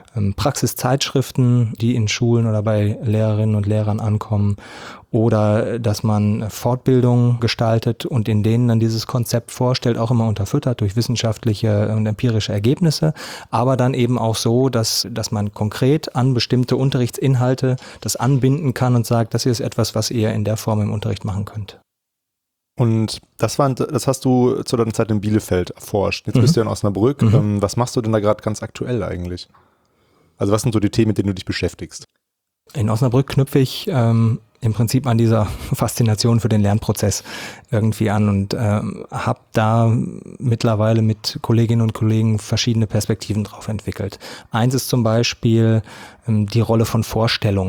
Speaker 3: Praxiszeitschriften, die in Schulen oder bei Lehrerinnen und Lehrern ankommen, oder dass man Fortbildungen gestaltet und in denen dann dieses Konzept vorstellt, auch immer unterfüttert durch wissenschaftliche und empirische Ergebnisse, aber dann eben auch so, dass, dass man konkret an bestimmte Unterrichtsinhalte das anbinden kann und sagt, das hier ist etwas, was ihr in der Form im Unterricht machen könnt.
Speaker 1: Und das war, das hast du zu deiner Zeit in Bielefeld erforscht. Jetzt
Speaker 3: Mhm.
Speaker 1: bist du ja in Osnabrück.
Speaker 3: Mhm.
Speaker 1: Ähm, was machst du denn da gerade ganz aktuell eigentlich? Also was sind so die Themen, mit denen du dich beschäftigst?
Speaker 3: In Osnabrück knüpfe ich ähm, im Prinzip an dieser Faszination für den Lernprozess irgendwie an und ähm, habe da mittlerweile mit Kolleginnen und Kollegen verschiedene Perspektiven drauf entwickelt. Eins ist zum Beispiel ähm, die Rolle von Vorstellungen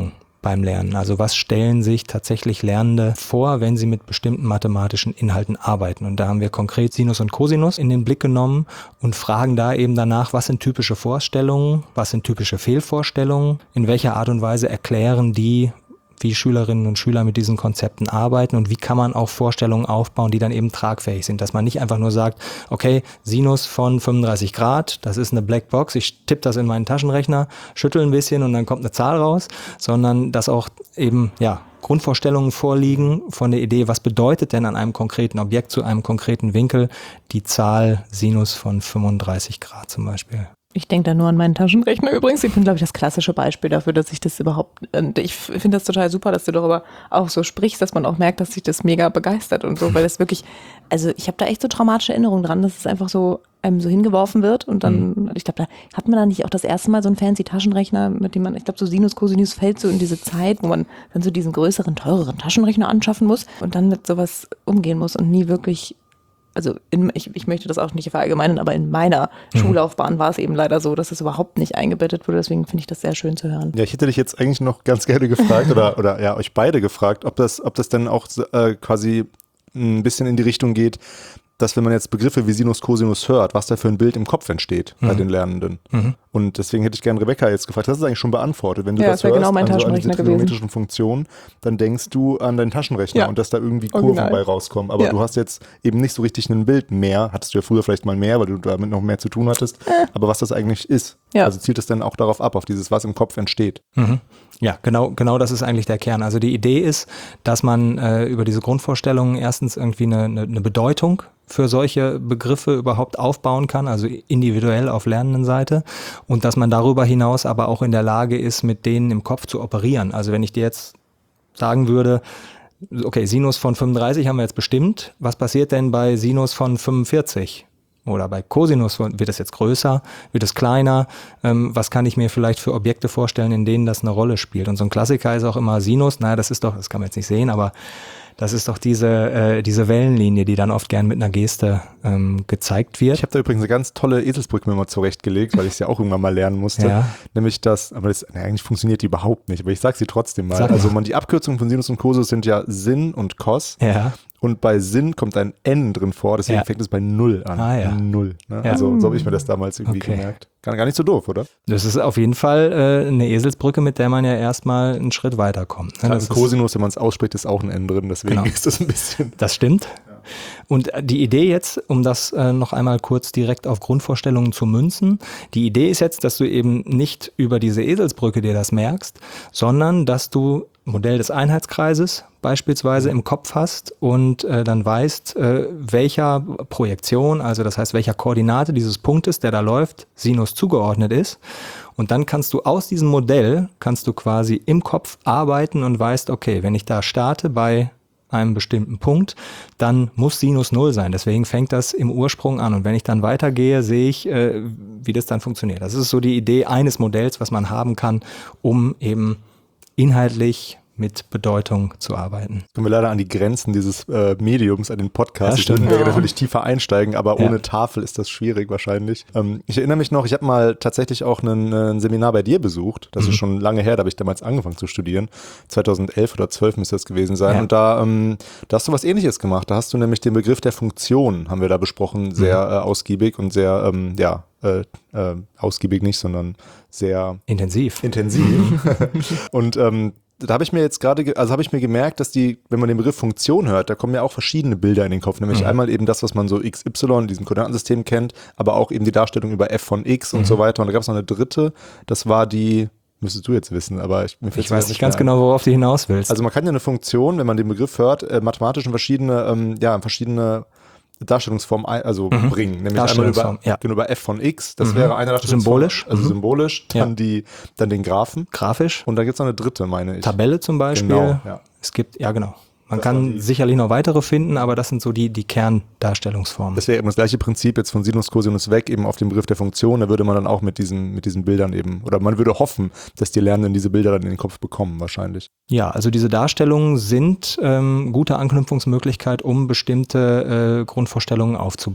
Speaker 3: beim Lernen? Also was stellen sich tatsächlich Lernende vor, wenn sie mit bestimmten mathematischen Inhalten arbeiten? Und da haben wir konkret Sinus und Cosinus in den Blick genommen und fragen da eben danach, was sind typische Vorstellungen, was sind typische Fehlvorstellungen, in welcher Art und Weise erklären die, wie Schülerinnen und Schüler mit diesen Konzepten arbeiten und wie kann man auch Vorstellungen aufbauen, die dann eben tragfähig sind. Dass man nicht einfach nur sagt, okay, Sinus von fünfunddreißig Grad, das ist eine Blackbox, ich tippe das in meinen Taschenrechner, schüttel ein bisschen und dann kommt eine Zahl raus, sondern dass auch eben, ja, Grundvorstellungen vorliegen von der Idee, was bedeutet denn an einem konkreten Objekt zu einem konkreten Winkel die Zahl Sinus von fünfunddreißig Grad zum Beispiel.
Speaker 2: Ich denke da nur an meinen Taschenrechner übrigens. Ich bin, glaube ich, das klassische Beispiel dafür, dass ich das überhaupt, und ich finde das total super, dass du darüber auch so sprichst, dass man auch merkt, dass sich das mega begeistert und so, weil das wirklich, also ich habe da echt so traumatische Erinnerungen dran, dass es einfach so einem so hingeworfen wird und dann, mhm. ich glaube, da hat man da nicht auch das erste Mal so einen fancy Taschenrechner, mit dem man, ich glaube, so Sinus, Cosinus fällt so in diese Zeit, wo man dann so diesen größeren, teureren Taschenrechner anschaffen muss und dann mit sowas umgehen muss und nie wirklich. Also in, ich, ich möchte das auch nicht verallgemeinern, aber in meiner mhm. Schullaufbahn war es eben leider so, dass es überhaupt nicht eingebettet wurde. Deswegen finde ich das sehr schön zu hören.
Speaker 1: Ja, ich hätte dich jetzt eigentlich noch ganz gerne gefragt oder, oder ja, euch beide gefragt, ob das, ob das dann auch äh, quasi ein bisschen in die Richtung geht, dass wenn man jetzt Begriffe wie Sinus, Cosinus hört, was da für ein Bild im Kopf entsteht mhm. bei den Lernenden. Mhm. Und deswegen hätte ich gerne Rebecca jetzt gefragt, das ist eigentlich schon beantwortet. Wenn du
Speaker 2: ja,
Speaker 1: das,
Speaker 2: das
Speaker 1: hörst,
Speaker 2: genau mein
Speaker 1: an, so, an diese
Speaker 2: Taschenrechner
Speaker 1: trigonometrischen
Speaker 2: gewesen.
Speaker 1: Funktionen, dann denkst du an deinen Taschenrechner
Speaker 2: Ja.
Speaker 1: und dass da irgendwie Kurven
Speaker 2: Original.
Speaker 1: bei rauskommen. Aber
Speaker 2: Ja.
Speaker 1: du hast jetzt eben nicht so richtig ein Bild mehr, hattest du ja früher vielleicht mal mehr, weil du damit noch mehr zu tun hattest, äh. aber was das eigentlich ist.
Speaker 2: Ja.
Speaker 1: Also zielt es dann auch darauf ab, auf dieses, was im Kopf entsteht.
Speaker 3: Mhm. Ja, genau, genau das ist eigentlich der Kern. Also die Idee ist, dass man äh, über diese Grundvorstellungen erstens irgendwie eine, eine, eine Bedeutung für solche Begriffe überhaupt aufbauen kann, also individuell auf Lernendenseite und dass man darüber hinaus aber auch in der Lage ist, mit denen im Kopf zu operieren. Also wenn ich dir jetzt sagen würde, okay, Sinus von fünfunddreißig haben wir jetzt bestimmt, was passiert denn bei Sinus von fünfundvierzig? Oder bei Cosinus wird es jetzt größer, wird es kleiner, ähm, was kann ich mir vielleicht für Objekte vorstellen, in denen das eine Rolle spielt? Und so ein Klassiker ist auch immer Sinus, naja, das ist doch, das kann man jetzt nicht sehen, aber das ist doch diese, äh, diese Wellenlinie, die dann oft gern mit einer Geste ähm, gezeigt wird.
Speaker 1: Ich habe da übrigens eine ganz tolle Eselsbrücke mir mal zurechtgelegt, weil ich es ja auch irgendwann mal lernen musste. Ja. Nämlich das, aber das, na, eigentlich funktioniert die überhaupt nicht, aber ich sage sie trotzdem mal. Sag also man, die Abkürzungen von Sinus und Cosinus sind ja Sin und Cos.
Speaker 3: Ja.
Speaker 1: Und bei Sin kommt ein N drin vor, deswegen ja. fängt es bei Null an.
Speaker 3: Ah, ja.
Speaker 1: Null. Ne?
Speaker 3: Ja.
Speaker 1: Also so habe ich mir das damals irgendwie okay. gemerkt. Gar, gar nicht so doof, oder?
Speaker 3: Das ist auf jeden Fall äh, eine Eselsbrücke, mit der man ja erstmal einen Schritt weiterkommt. Ne?
Speaker 1: Also Cosinus, wenn man es ausspricht, ist auch ein N drin, deswegen genau. ist das ein bisschen...
Speaker 3: Das stimmt. Ja. Und die Idee jetzt, um das äh, noch einmal kurz direkt auf Grundvorstellungen zu münzen, die Idee ist jetzt, dass du eben nicht über diese Eselsbrücke dir das merkst, sondern dass du Modell des Einheitskreises beispielsweise im Kopf hast und äh, dann weißt, äh, welcher Projektion, also das heißt, welcher Koordinate dieses Punktes, der da läuft, Sinus zugeordnet ist. Und dann kannst du aus diesem Modell, kannst du quasi im Kopf arbeiten und weißt, okay, wenn ich da starte bei einem bestimmten Punkt, dann muss Sinus null sein. Deswegen fängt das im Ursprung an. Und wenn ich dann weitergehe, sehe ich, äh, wie das dann funktioniert. Das ist so die Idee eines Modells, was man haben kann, um eben inhaltlich mit Bedeutung zu arbeiten.
Speaker 1: Kommen wir leider an die Grenzen dieses äh, Mediums, an den Podcasts.
Speaker 3: Ja, stimmt.
Speaker 1: Ich würde
Speaker 3: ja.
Speaker 1: natürlich tiefer einsteigen, aber
Speaker 3: ja.
Speaker 1: ohne Tafel ist das schwierig wahrscheinlich. Ähm, ich erinnere mich noch, ich habe mal tatsächlich auch einen, ein Seminar bei dir besucht. Das mhm. ist schon lange her, da habe ich damals angefangen zu studieren. zweitausendelf oder zwölf müsste das gewesen sein. Ja. Und da, ähm, da hast du was Ähnliches gemacht. Da hast du nämlich den Begriff der Funktion, haben wir da besprochen, sehr mhm. äh, ausgiebig und sehr, ähm, ja, äh, äh, ausgiebig nicht, sondern sehr
Speaker 3: intensiv.
Speaker 1: Intensiv. Und ähm, da habe ich mir jetzt gerade, also habe ich mir gemerkt, dass die, wenn man den Begriff Funktion hört, da kommen ja auch verschiedene Bilder in den Kopf. Nämlich mhm. einmal eben das, was man so X Y in diesem Koordinatensystem kennt, aber auch eben die Darstellung über f von x und mhm. so weiter. Und da gab es noch eine dritte, das war die, müsstest du jetzt wissen, aber ich, mir
Speaker 3: ich weiß nicht ganz genau, worauf du hinaus willst.
Speaker 1: Also man kann ja eine Funktion, wenn man den Begriff hört, äh, mathematisch in verschiedene, ähm, ja, in verschiedene Darstellungsform also mhm. bringen, nämlich einmal über,
Speaker 3: ja.
Speaker 1: über f von x, das mhm. wäre eine Darstellungsform.
Speaker 3: Symbolisch.
Speaker 1: Also
Speaker 3: mhm.
Speaker 1: symbolisch, dann,
Speaker 3: ja.
Speaker 1: die, dann den Graphen.
Speaker 3: Grafisch.
Speaker 1: Und da gibt es noch eine dritte, meine ich.
Speaker 3: Tabelle zum Beispiel.
Speaker 1: Genau, ja.
Speaker 3: Es gibt, ja genau. Man das kann sicherlich noch weitere finden, aber das sind so die, die Kerndarstellungsformen.
Speaker 1: Das wäre eben das gleiche Prinzip jetzt von Sinus, Cosinus weg, eben auf den Begriff der Funktion. Da würde man dann auch mit diesen, mit diesen Bildern eben, oder man würde hoffen, dass die Lernenden diese Bilder dann in den Kopf bekommen, wahrscheinlich.
Speaker 3: Ja, also diese Darstellungen sind ähm, gute Anknüpfungsmöglichkeit, um bestimmte äh, Grundvorstellungen aufzubauen.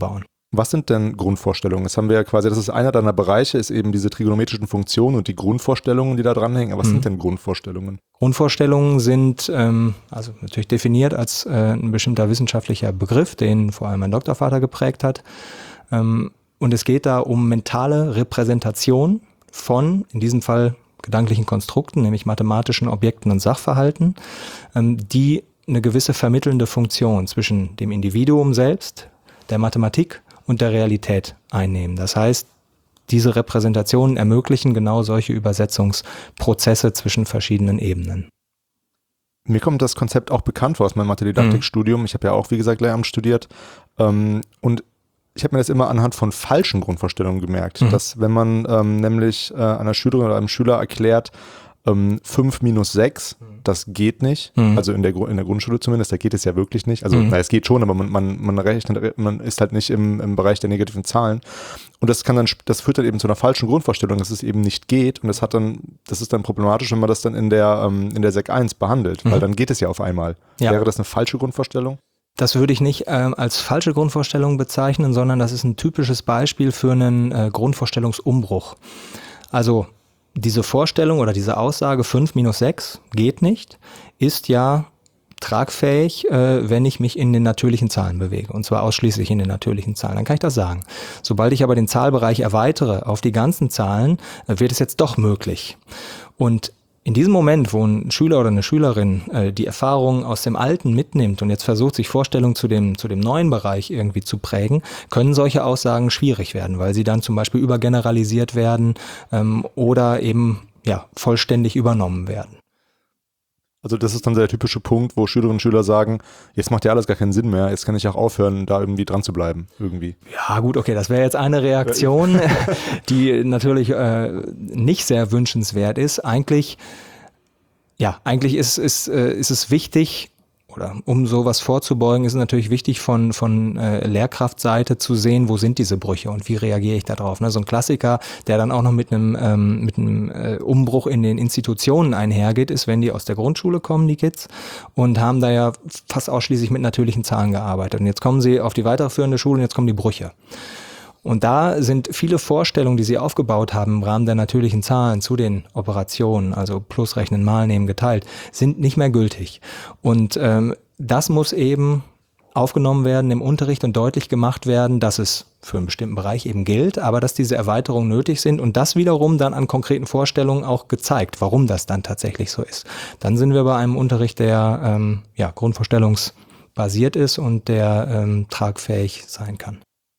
Speaker 1: Was sind denn Grundvorstellungen? Das haben wir ja quasi, das ist einer deiner Bereiche, ist eben diese trigonometrischen Funktionen und die Grundvorstellungen, die da dranhängen. Aber was mhm. sind denn Grundvorstellungen?
Speaker 3: Grundvorstellungen sind ähm, also natürlich definiert als äh, ein bestimmter wissenschaftlicher Begriff, den vor allem mein Doktorvater geprägt hat. Ähm, und es geht da um mentale Repräsentation von, in diesem Fall, gedanklichen Konstrukten, nämlich mathematischen Objekten und Sachverhalten, ähm, die eine gewisse vermittelnde Funktion zwischen dem Individuum selbst, der Mathematik und der Realität einnehmen. Das heißt, diese Repräsentationen ermöglichen genau solche Übersetzungsprozesse zwischen verschiedenen Ebenen.
Speaker 1: Mir kommt das Konzept auch bekannt vor aus meinem Mathe-Didaktik-Studium. Ich habe ja auch, wie gesagt, Lehramt studiert. Ähm, und ich habe mir das immer anhand von falschen Grundvorstellungen gemerkt, mhm. dass wenn man ähm, nämlich äh, einer Schülerin oder einem Schüler erklärt, ähm, fünf minus sechs, das geht nicht, mhm. also in der, in der Grundschule zumindest, da geht es ja wirklich nicht, also mhm. na, es geht schon, aber man, man, man rechnet, man ist halt nicht im, im Bereich der negativen Zahlen und das kann dann, das führt dann eben zu einer falschen Grundvorstellung, dass es eben nicht geht und das hat dann, das ist dann problematisch, wenn man das dann in der, ähm, in der Sek eins behandelt, mhm. weil dann geht es ja auf einmal. Ja. Wäre das eine falsche Grundvorstellung?
Speaker 3: Das würde ich nicht ähm, als falsche Grundvorstellung bezeichnen, sondern das ist ein typisches Beispiel für einen äh, Grundvorstellungsumbruch. Also diese Vorstellung oder diese Aussage fünf minus sechs geht nicht, ist ja tragfähig, äh, wenn ich mich in den natürlichen Zahlen bewege, und zwar ausschließlich in den natürlichen Zahlen. Dann kann ich das sagen. Sobald ich aber den Zahlbereich erweitere auf die ganzen Zahlen, äh, wird es jetzt doch möglich. Und in diesem Moment, wo ein Schüler oder eine Schülerin äh, die Erfahrungen aus dem Alten mitnimmt und jetzt versucht, sich Vorstellungen zu dem, zu dem neuen Bereich irgendwie zu prägen, können solche Aussagen schwierig werden, weil sie dann zum Beispiel übergeneralisiert werden ähm, oder eben ja vollständig übernommen werden.
Speaker 1: Also das ist dann der typische Punkt, wo Schülerinnen und Schüler sagen, jetzt macht ja alles gar keinen Sinn mehr, jetzt kann ich auch aufhören, da irgendwie dran zu bleiben, irgendwie.
Speaker 3: Ja gut, okay, das wäre jetzt eine Reaktion, die natürlich äh, nicht sehr wünschenswert ist. Eigentlich, ja, eigentlich ist, ist, äh, ist es wichtig, oder um sowas vorzubeugen, ist es natürlich wichtig, von, von äh, Lehrkraftseite zu sehen, wo sind diese Brüche und wie reagiere ich da drauf. Ne? So ein Klassiker, der dann auch noch mit einem, ähm, mit einem äh, Umbruch in den Institutionen einhergeht, ist, wenn die aus der Grundschule kommen, die Kids, und haben da ja fast ausschließlich mit natürlichen Zahlen gearbeitet. Und jetzt kommen sie auf die weiterführende Schule und jetzt kommen die Brüche. Und da sind viele Vorstellungen, die sie aufgebaut haben im Rahmen der natürlichen Zahlen zu den Operationen, also plus rechnen, mal nehmen, geteilt, sind nicht mehr gültig. Und ähm, das muss eben aufgenommen werden im Unterricht und deutlich gemacht werden, dass es für einen bestimmten Bereich eben gilt, aber dass diese Erweiterungen nötig sind und das wiederum dann an konkreten Vorstellungen auch gezeigt, warum das dann tatsächlich so ist. Dann sind wir bei einem Unterricht, der ähm, ja, grundvorstellungsbasiert ist und der ähm, tragfähig sein kann.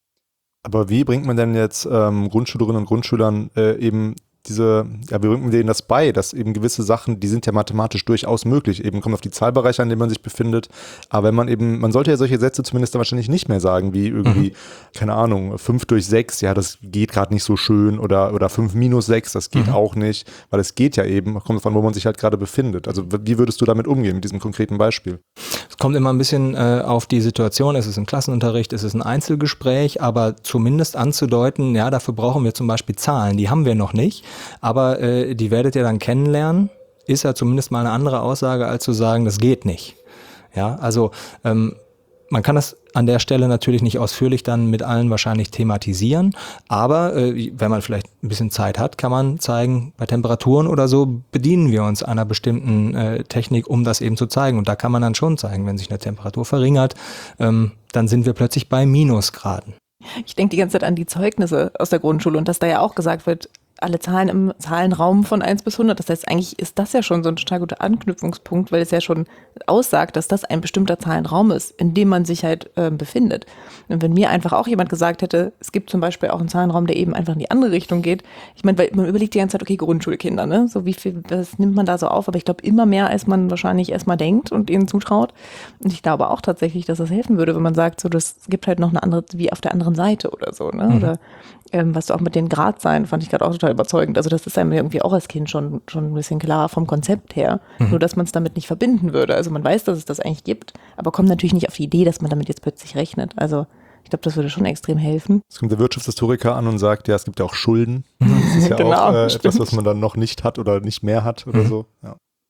Speaker 1: Aber wie bringt man denn jetzt ähm, Grundschülerinnen und Grundschülern äh, eben diese, ja, wie bringt man denen das bei, dass eben gewisse Sachen, die sind ja mathematisch durchaus möglich, eben kommt auf die Zahlbereiche, an denen man sich befindet, aber wenn man eben, man sollte ja solche Sätze zumindest dann wahrscheinlich nicht mehr sagen, wie irgendwie, mhm. keine Ahnung, fünf durch sechs, ja, das geht gerade nicht so schön oder, oder fünf minus sechs, das geht mhm. auch nicht, weil es geht ja eben, kommt davon, wo man sich halt gerade befindet. Also wie würdest du damit umgehen, mit diesem konkreten Beispiel?
Speaker 3: Es kommt immer ein bisschen äh, auf die Situation, ist es ein Klassenunterricht, ist es ein Einzelgespräch, aber zumindest anzudeuten, ja, dafür brauchen wir zum Beispiel Zahlen, die haben wir noch nicht. Aber äh, die werdet ihr dann kennenlernen, ist ja zumindest mal eine andere Aussage, als zu sagen, das geht nicht. Ja, also ähm, man kann das an der Stelle natürlich nicht ausführlich dann mit allen wahrscheinlich thematisieren, aber äh, wenn man vielleicht ein bisschen Zeit hat, kann man zeigen, bei Temperaturen oder so bedienen wir uns einer bestimmten äh, Technik, um das eben zu zeigen. Und da kann man dann schon zeigen, wenn sich eine Temperatur verringert, ähm, dann sind wir plötzlich bei Minusgraden.
Speaker 2: Ich denke die ganze Zeit an die Zeugnisse aus der Grundschule und dass da ja auch gesagt wird, alle Zahlen im Zahlenraum von eins bis hundert. Das heißt, eigentlich ist das ja schon so ein total guter Anknüpfungspunkt, weil es ja schon aussagt, dass das ein bestimmter Zahlenraum ist, in dem man sich halt äh, befindet. Und wenn mir einfach auch jemand gesagt hätte, es gibt zum Beispiel auch einen Zahlenraum, der eben einfach in die andere Richtung geht. Ich meine, weil man überlegt die ganze Zeit, okay, Grundschulkinder, ne? So wie viel, das nimmt man da so auf? Aber ich glaube immer mehr, als man wahrscheinlich erstmal denkt und ihnen zutraut. Und ich glaube auch tatsächlich, dass das helfen würde, wenn man sagt, so, das gibt halt noch eine andere, wie auf der anderen Seite oder so, ne? Mhm. Oder ähm, was du auch mit den Gradzahlen, fand ich gerade auch total überzeugend. Also das ist einem irgendwie auch als Kind schon, schon ein bisschen klar vom Konzept her. Mhm. Nur, dass man es damit nicht verbinden würde. Also man weiß, dass es das eigentlich gibt, aber kommt natürlich nicht auf die Idee, dass man damit jetzt plötzlich rechnet. Also ich glaube, das würde schon extrem helfen.
Speaker 1: Es kommt der Wirtschaftshistoriker an und sagt, ja, es gibt ja auch Schulden. Das ist ja
Speaker 2: genau,
Speaker 1: auch äh, etwas, was man dann noch nicht hat oder nicht mehr hat oder mhm. so. Ja.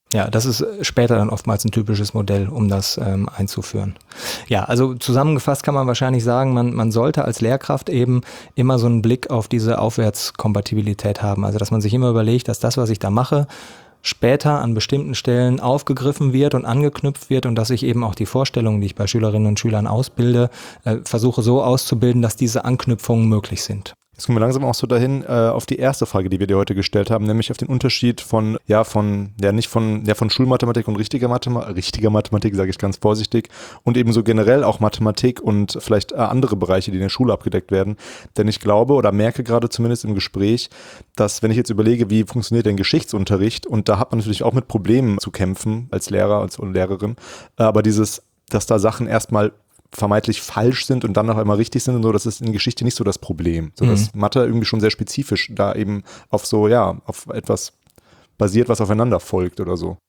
Speaker 3: Ja, das ist später dann oftmals ein typisches Modell, um das ähm, einzuführen. Ja, also zusammengefasst kann man wahrscheinlich sagen, man, man sollte als Lehrkraft eben immer so einen Blick auf diese Aufwärtskompatibilität haben. Also dass man sich immer überlegt, dass das, was ich da mache, später an bestimmten Stellen aufgegriffen wird und angeknüpft wird und dass ich eben auch die Vorstellungen, die ich bei Schülerinnen und Schülern ausbilde, äh, versuche so auszubilden, dass diese Anknüpfungen möglich sind.
Speaker 1: Jetzt kommen wir langsam auch so dahin äh, auf die erste Frage, die wir dir heute gestellt haben, nämlich auf den Unterschied von, ja, von, ja, nicht von, ja, von Schulmathematik und richtiger Mathematik, richtiger Mathematik, sage ich ganz vorsichtig, und eben so generell auch Mathematik und vielleicht äh, andere Bereiche, die in der Schule abgedeckt werden. Denn ich glaube oder merke gerade zumindest im Gespräch, dass, wenn ich jetzt überlege, wie funktioniert denn Geschichtsunterricht, und da hat man natürlich auch mit Problemen zu kämpfen als Lehrer als Lehrerin, äh, aber dieses, dass da Sachen erstmal vermeintlich falsch sind und dann noch einmal richtig sind und so, das ist in Geschichte nicht so das Problem. So, dass mhm. Mathe irgendwie schon sehr spezifisch da eben auf so, ja, auf etwas basiert, was aufeinander folgt oder so.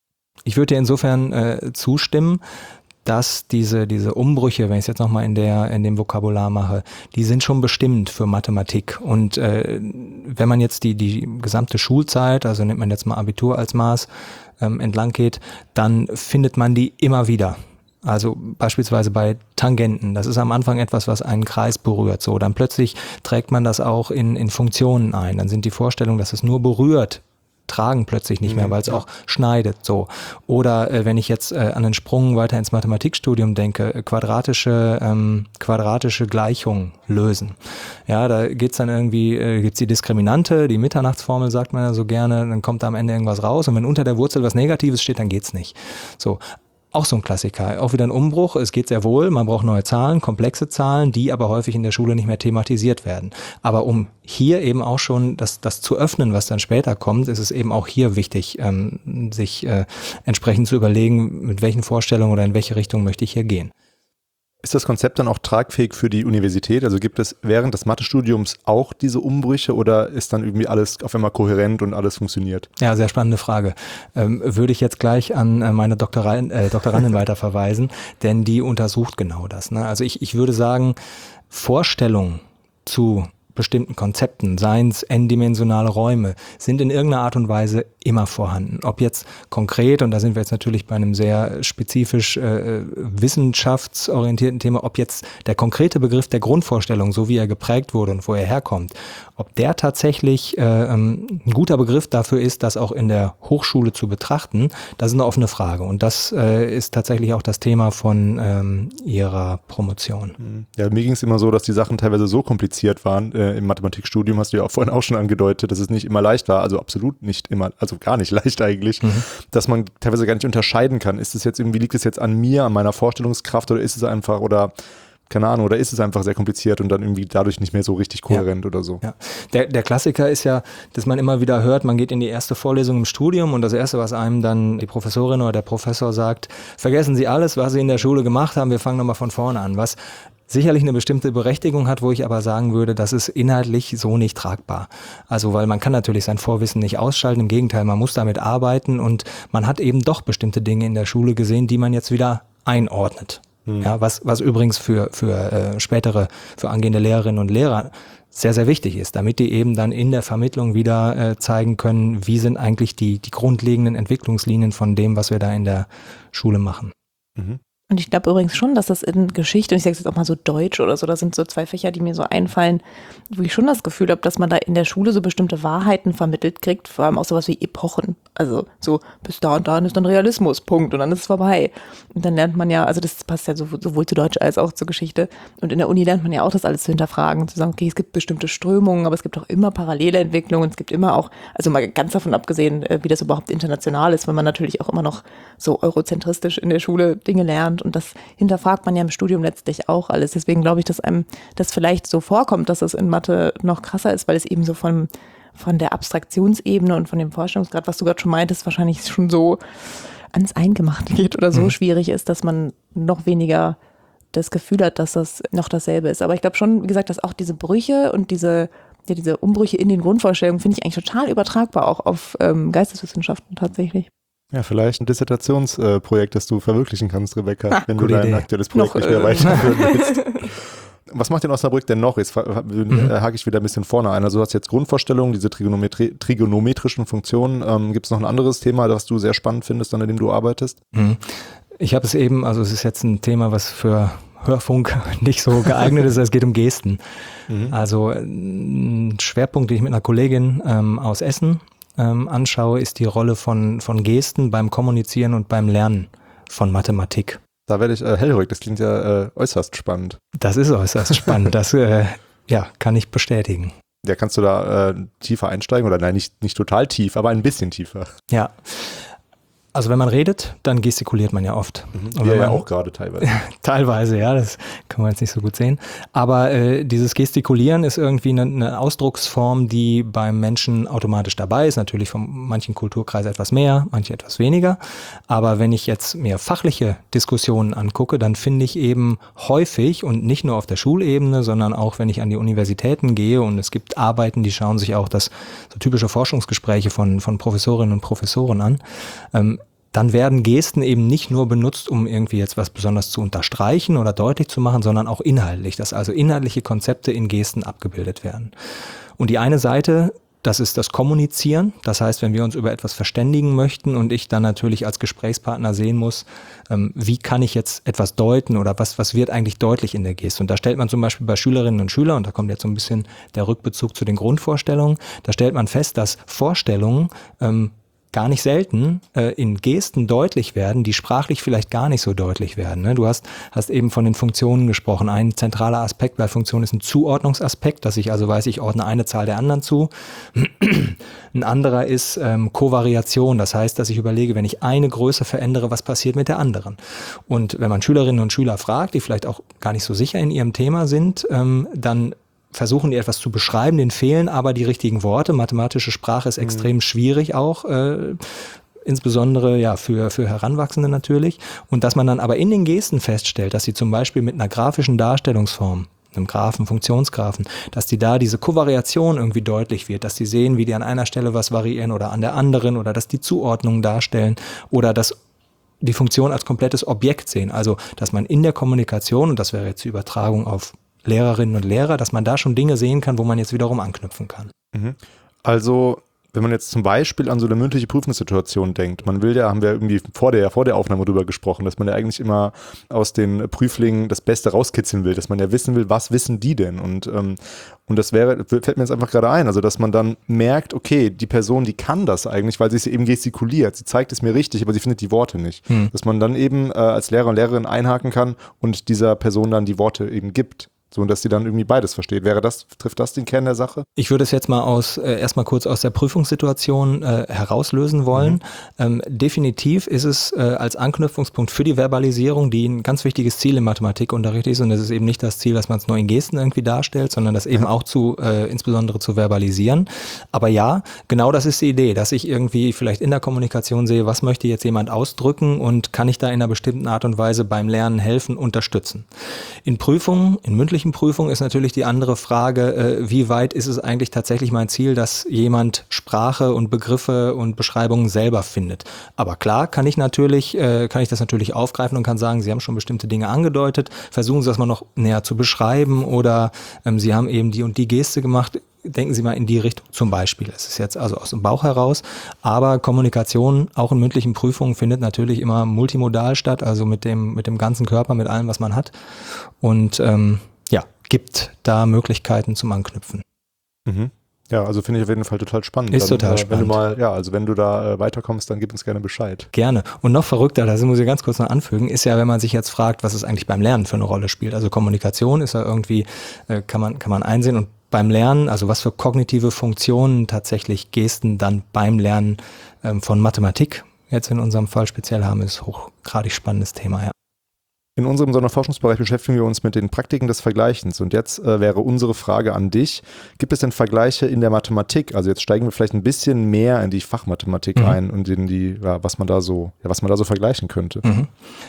Speaker 3: Ich würde dir insofern äh, zustimmen, dass diese, diese Umbrüche, wenn ich es jetzt nochmal in der, in dem Vokabular mache, die sind schon bestimmt für Mathematik. Und äh, wenn man jetzt die, die gesamte Schulzeit, also nimmt man jetzt mal Abitur als Maß, ähm, entlang geht, dann findet man die immer wieder. Also beispielsweise bei Tangenten, das ist am Anfang etwas, was einen Kreis berührt. So, dann plötzlich trägt man das auch in, in Funktionen ein. Dann sind die Vorstellungen, dass es nur berührt, tragen plötzlich nicht mehr, weil es auch schneidet. So. Oder äh, wenn ich jetzt äh, an den Sprung weiter ins Mathematikstudium denke, äh, quadratische, ähm, quadratische Gleichungen lösen. Ja, da geht's dann irgendwie, äh, gibt's die Diskriminante, die Mitternachtsformel sagt man ja so gerne, dann kommt da am Ende irgendwas raus und wenn unter der Wurzel was Negatives steht, dann geht's nicht. So. Auch so ein Klassiker, auch wieder ein Umbruch, es geht sehr wohl, man braucht neue Zahlen, komplexe Zahlen, die aber häufig in der Schule nicht mehr thematisiert werden. Aber um hier eben auch schon das, das zu öffnen, was dann später kommt, ist es eben auch hier wichtig, ähm, sich äh, entsprechend zu überlegen, mit welchen Vorstellungen oder in welche Richtung möchte ich hier gehen.
Speaker 1: Ist das Konzept dann auch tragfähig für die Universität? Also gibt es während des Mathestudiums auch diese Umbrüche oder ist dann irgendwie alles auf einmal kohärent und alles funktioniert?
Speaker 3: Ja, sehr spannende Frage. Ähm, würde ich jetzt gleich an äh, meine Doktorin, äh, Doktorandin weiterverweisen, denn die untersucht genau das. Ne? Also ich, ich würde sagen, Vorstellungen zu bestimmten Konzepten, seien es n-dimensionale Räume, sind in irgendeiner Art und Weise immer vorhanden. Ob jetzt konkret, und da sind wir jetzt natürlich bei einem sehr spezifisch äh, wissenschaftsorientierten Thema, ob jetzt der konkrete Begriff der Grundvorstellung, so wie er geprägt wurde und wo er herkommt, ob der tatsächlich äh, ein guter Begriff dafür ist, das auch in der Hochschule zu betrachten, das ist eine offene Frage. Und das äh, ist tatsächlich auch das Thema von ähm, ihrer Promotion.
Speaker 1: Ja, mir ging es immer so, dass die Sachen teilweise so kompliziert waren. Äh, im Mathematikstudium hast du ja auch vorhin auch schon angedeutet, dass es nicht immer leicht war, also absolut nicht immer, also gar nicht leicht eigentlich, mhm. dass man teilweise gar nicht unterscheiden kann. Ist es jetzt irgendwie, liegt es jetzt an mir, an meiner Vorstellungskraft oder ist es einfach, oder keine Ahnung, oder ist es einfach sehr kompliziert und dann irgendwie dadurch nicht mehr so richtig kohärent ja. oder so.
Speaker 3: Ja. Der, der Klassiker ist ja, dass man immer wieder hört, man geht in die erste Vorlesung im Studium und das Erste, was einem dann die Professorin oder der Professor sagt, vergessen Sie alles, was Sie in der Schule gemacht haben, wir fangen nochmal von vorne an. Was sicherlich eine bestimmte Berechtigung hat, wo ich aber sagen würde, das ist inhaltlich so nicht tragbar. Also weil man kann natürlich sein Vorwissen nicht ausschalten, im Gegenteil, man muss damit arbeiten und man hat eben doch bestimmte Dinge in der Schule gesehen, die man jetzt wieder einordnet. Ja, was, was übrigens für, für äh, spätere, für angehende Lehrerinnen und Lehrer sehr, sehr wichtig ist, damit die eben dann in der Vermittlung wieder äh, zeigen können, wie sind eigentlich die, die grundlegenden Entwicklungslinien von dem, was wir da in der Schule machen.
Speaker 1: Mhm.
Speaker 2: Und ich glaube übrigens schon, dass das in Geschichte, und ich sage jetzt auch mal so Deutsch oder so, das sind so zwei Fächer, die mir so einfallen, wo ich schon das Gefühl habe, dass man da in der Schule so bestimmte Wahrheiten vermittelt kriegt, vor allem auch sowas wie Epochen. Also so bis da und da ist dann Realismus, Punkt, und dann ist es vorbei. Und dann lernt man ja, also das passt ja sowohl zu Deutsch als auch zur Geschichte. Und in der Uni lernt man ja auch, das alles zu hinterfragen, zu sagen, okay, es gibt bestimmte Strömungen, aber es gibt auch immer parallele Entwicklungen, es gibt immer auch, also mal ganz davon abgesehen, wie das überhaupt international ist, weil man natürlich auch immer noch so eurozentristisch in der Schule Dinge lernt. Und das hinterfragt man ja im Studium letztlich auch alles. Deswegen glaube ich, dass einem das vielleicht so vorkommt, dass es in Mathe noch krasser ist, weil es eben so von, von der Abstraktionsebene und von dem Vorstellungsgrad, was du gerade schon meintest, wahrscheinlich schon so ans Eingemachte geht oder so mhm. schwierig ist, dass man noch weniger das Gefühl hat, dass das noch dasselbe ist. Aber ich glaube schon, wie gesagt, dass auch diese Brüche und diese, ja, diese Umbrüche in den Grundvorstellungen finde ich eigentlich total übertragbar, auch auf ähm, Geisteswissenschaften tatsächlich.
Speaker 1: Ja, vielleicht ein Dissertationsprojekt, äh, das du verwirklichen kannst, Rebecca, ha, wenn du dein
Speaker 3: Idee.
Speaker 1: aktuelles Projekt
Speaker 2: Noch,
Speaker 1: nicht mehr
Speaker 2: äh,
Speaker 1: weiterführen willst. Was macht denn Osnabrück denn noch? Jetzt mhm. hake ich wieder ein bisschen vorne ein. Also du hast jetzt Grundvorstellungen, diese Trigonometri- trigonometrischen Funktionen. Ähm, gibt es noch ein anderes Thema, das du sehr spannend findest, an dem du arbeitest?
Speaker 3: Mhm. Ich habe es eben, also es ist jetzt ein Thema, was für Hörfunk nicht so geeignet ist, es geht um Gesten. Mhm. Also ein Schwerpunkt, den ich mit einer Kollegin ähm, aus Essen ähm, anschaue, ist die Rolle von, von Gesten beim Kommunizieren und beim Lernen von Mathematik.
Speaker 1: Da werde ich äh, hellhörig, das klingt ja äh, äußerst spannend.
Speaker 3: Das ist äußerst spannend, das äh, ja, kann ich bestätigen.
Speaker 1: Ja, kannst du da äh, tiefer einsteigen oder nein, nicht, nicht total tief, aber ein bisschen tiefer.
Speaker 3: Ja, also wenn man redet, dann gestikuliert man ja oft.
Speaker 1: Mhm. Wir ja auch gerade teilweise.
Speaker 3: Teilweise, ja, das kann man jetzt nicht so gut sehen. Aber äh, dieses Gestikulieren ist irgendwie eine, eine Ausdrucksform, die beim Menschen automatisch dabei ist. Natürlich von manchen Kulturkreisen etwas mehr, manche etwas weniger. Aber wenn ich jetzt mir fachliche Diskussionen angucke, dann finde ich eben häufig und nicht nur auf der Schulebene, sondern auch wenn ich an die Universitäten gehe und es gibt Arbeiten, die schauen sich auch das so typische Forschungsgespräche von, von Professorinnen und Professoren an, ähm, dann werden Gesten eben nicht nur benutzt, um irgendwie jetzt was besonders zu unterstreichen oder deutlich zu machen, sondern auch inhaltlich, dass also inhaltliche Konzepte in Gesten abgebildet werden. Und die eine Seite, das ist das Kommunizieren. Das heißt, wenn wir uns über etwas verständigen möchten und ich dann natürlich als Gesprächspartner sehen muss, ähm, wie kann ich jetzt etwas deuten oder was, was wird eigentlich deutlich in der Geste. Und da stellt man zum Beispiel bei Schülerinnen und Schülern, und da kommt jetzt so ein bisschen der Rückbezug zu den Grundvorstellungen, da stellt man fest, dass Vorstellungen ähm, gar nicht selten äh, in Gesten deutlich werden, die sprachlich vielleicht gar nicht so deutlich werden. Ne? Du hast, hast eben von den Funktionen gesprochen. Ein zentraler Aspekt bei Funktionen ist ein Zuordnungsaspekt, dass ich also weiß, ich ordne eine Zahl der anderen zu. Ein anderer ist ähm, Kovariation, das heißt, dass ich überlege, wenn ich eine Größe verändere, was passiert mit der anderen? Und wenn man Schülerinnen und Schüler fragt, die vielleicht auch gar nicht so sicher in ihrem Thema sind, ähm, dann versuchen die etwas zu beschreiben, denen fehlen aber die richtigen Worte. Mathematische Sprache ist extrem mhm. schwierig auch, äh, insbesondere ja für, für Heranwachsende natürlich. Und dass man dann aber in den Gesten feststellt, dass sie zum Beispiel mit einer grafischen Darstellungsform, einem Graphen, Funktionsgraphen, dass die da diese Kovariation irgendwie deutlich wird, dass die sehen, wie die an einer Stelle was variieren oder an der anderen oder dass die Zuordnungen darstellen oder dass die Funktion als komplettes Objekt sehen. Also, dass man in der Kommunikation, und das wäre jetzt die Übertragung auf Lehrerinnen und Lehrer, dass man da schon Dinge sehen kann, wo man jetzt wiederum anknüpfen kann.
Speaker 1: Also, wenn man jetzt zum Beispiel an so eine mündliche Prüfungssituation denkt, man will ja, haben wir irgendwie vor der, vor der Aufnahme drüber gesprochen, dass man ja eigentlich immer aus den Prüflingen das Beste rauskitzeln will, dass man ja wissen will, was wissen die denn? Und, ähm, und das wäre, fällt mir jetzt einfach gerade ein, also dass man dann merkt, okay, die Person, die kann das eigentlich, weil sie es eben gestikuliert, sie zeigt es mir richtig, aber sie findet die Worte nicht. Hm. Dass man dann eben äh, als Lehrer und Lehrerin einhaken kann und dieser Person dann die Worte eben gibt. So, und dass sie dann irgendwie beides versteht. Wäre das, trifft das den Kern der Sache?
Speaker 3: Ich würde es jetzt mal aus, äh, erstmal kurz aus der Prüfungssituation äh, herauslösen wollen. Mhm. Ähm, definitiv ist es äh, als Anknüpfungspunkt für die Verbalisierung, die ein ganz wichtiges Ziel im Mathematikunterricht ist. Und das ist eben nicht das Ziel, dass man es nur in Gesten irgendwie darstellt, sondern das eben ja. auch zu, äh, insbesondere zu verbalisieren. Aber ja, genau das ist die Idee, dass ich irgendwie vielleicht in der Kommunikation sehe, was möchte jetzt jemand ausdrücken und kann ich da in einer bestimmten Art und Weise beim Lernen helfen, unterstützen. In Prüfungen, in mündlichen Prüfung ist natürlich die andere Frage, äh, wie weit ist es eigentlich tatsächlich mein Ziel, dass jemand Sprache und Begriffe und Beschreibungen selber findet. Aber klar kann ich natürlich, äh, kann ich das natürlich aufgreifen und kann sagen, Sie haben schon bestimmte Dinge angedeutet, versuchen Sie das mal noch näher zu beschreiben oder ähm, Sie haben eben die und die Geste gemacht, denken Sie mal in die Richtung zum Beispiel. Es ist jetzt also aus dem Bauch heraus, aber Kommunikation auch in mündlichen Prüfungen findet natürlich immer multimodal statt, also mit dem, mit dem ganzen Körper, mit allem, was man hat und ähm, ja, gibt da Möglichkeiten zum Anknüpfen.
Speaker 1: Mhm. Ja, also finde ich auf jeden Fall total spannend.
Speaker 3: Ist
Speaker 1: dann,
Speaker 3: total
Speaker 1: äh,
Speaker 3: spannend.
Speaker 1: Wenn du mal, ja, also wenn du da äh, weiterkommst, dann gib uns gerne Bescheid.
Speaker 3: Gerne. Und noch verrückter, das muss ich ganz kurz noch anfügen, ist ja, wenn man sich jetzt fragt, was es eigentlich beim Lernen für eine Rolle spielt. Also Kommunikation ist ja irgendwie, äh, kann man, kann man einsehen und beim Lernen, also was für kognitive Funktionen tatsächlich Gesten dann beim Lernen ähm, von Mathematik jetzt in unserem Fall speziell haben, ist hochgradig spannendes Thema, ja.
Speaker 1: In unserem Sonderforschungsbereich beschäftigen wir uns mit den Praktiken des Vergleichens und jetzt äh, wäre unsere Frage an dich, gibt es denn Vergleiche in der Mathematik? Also jetzt steigen wir vielleicht ein bisschen mehr in die Fachmathematik mhm. ein und in die, ja, was man da so, ja, was man da so vergleichen könnte.
Speaker 3: Mhm.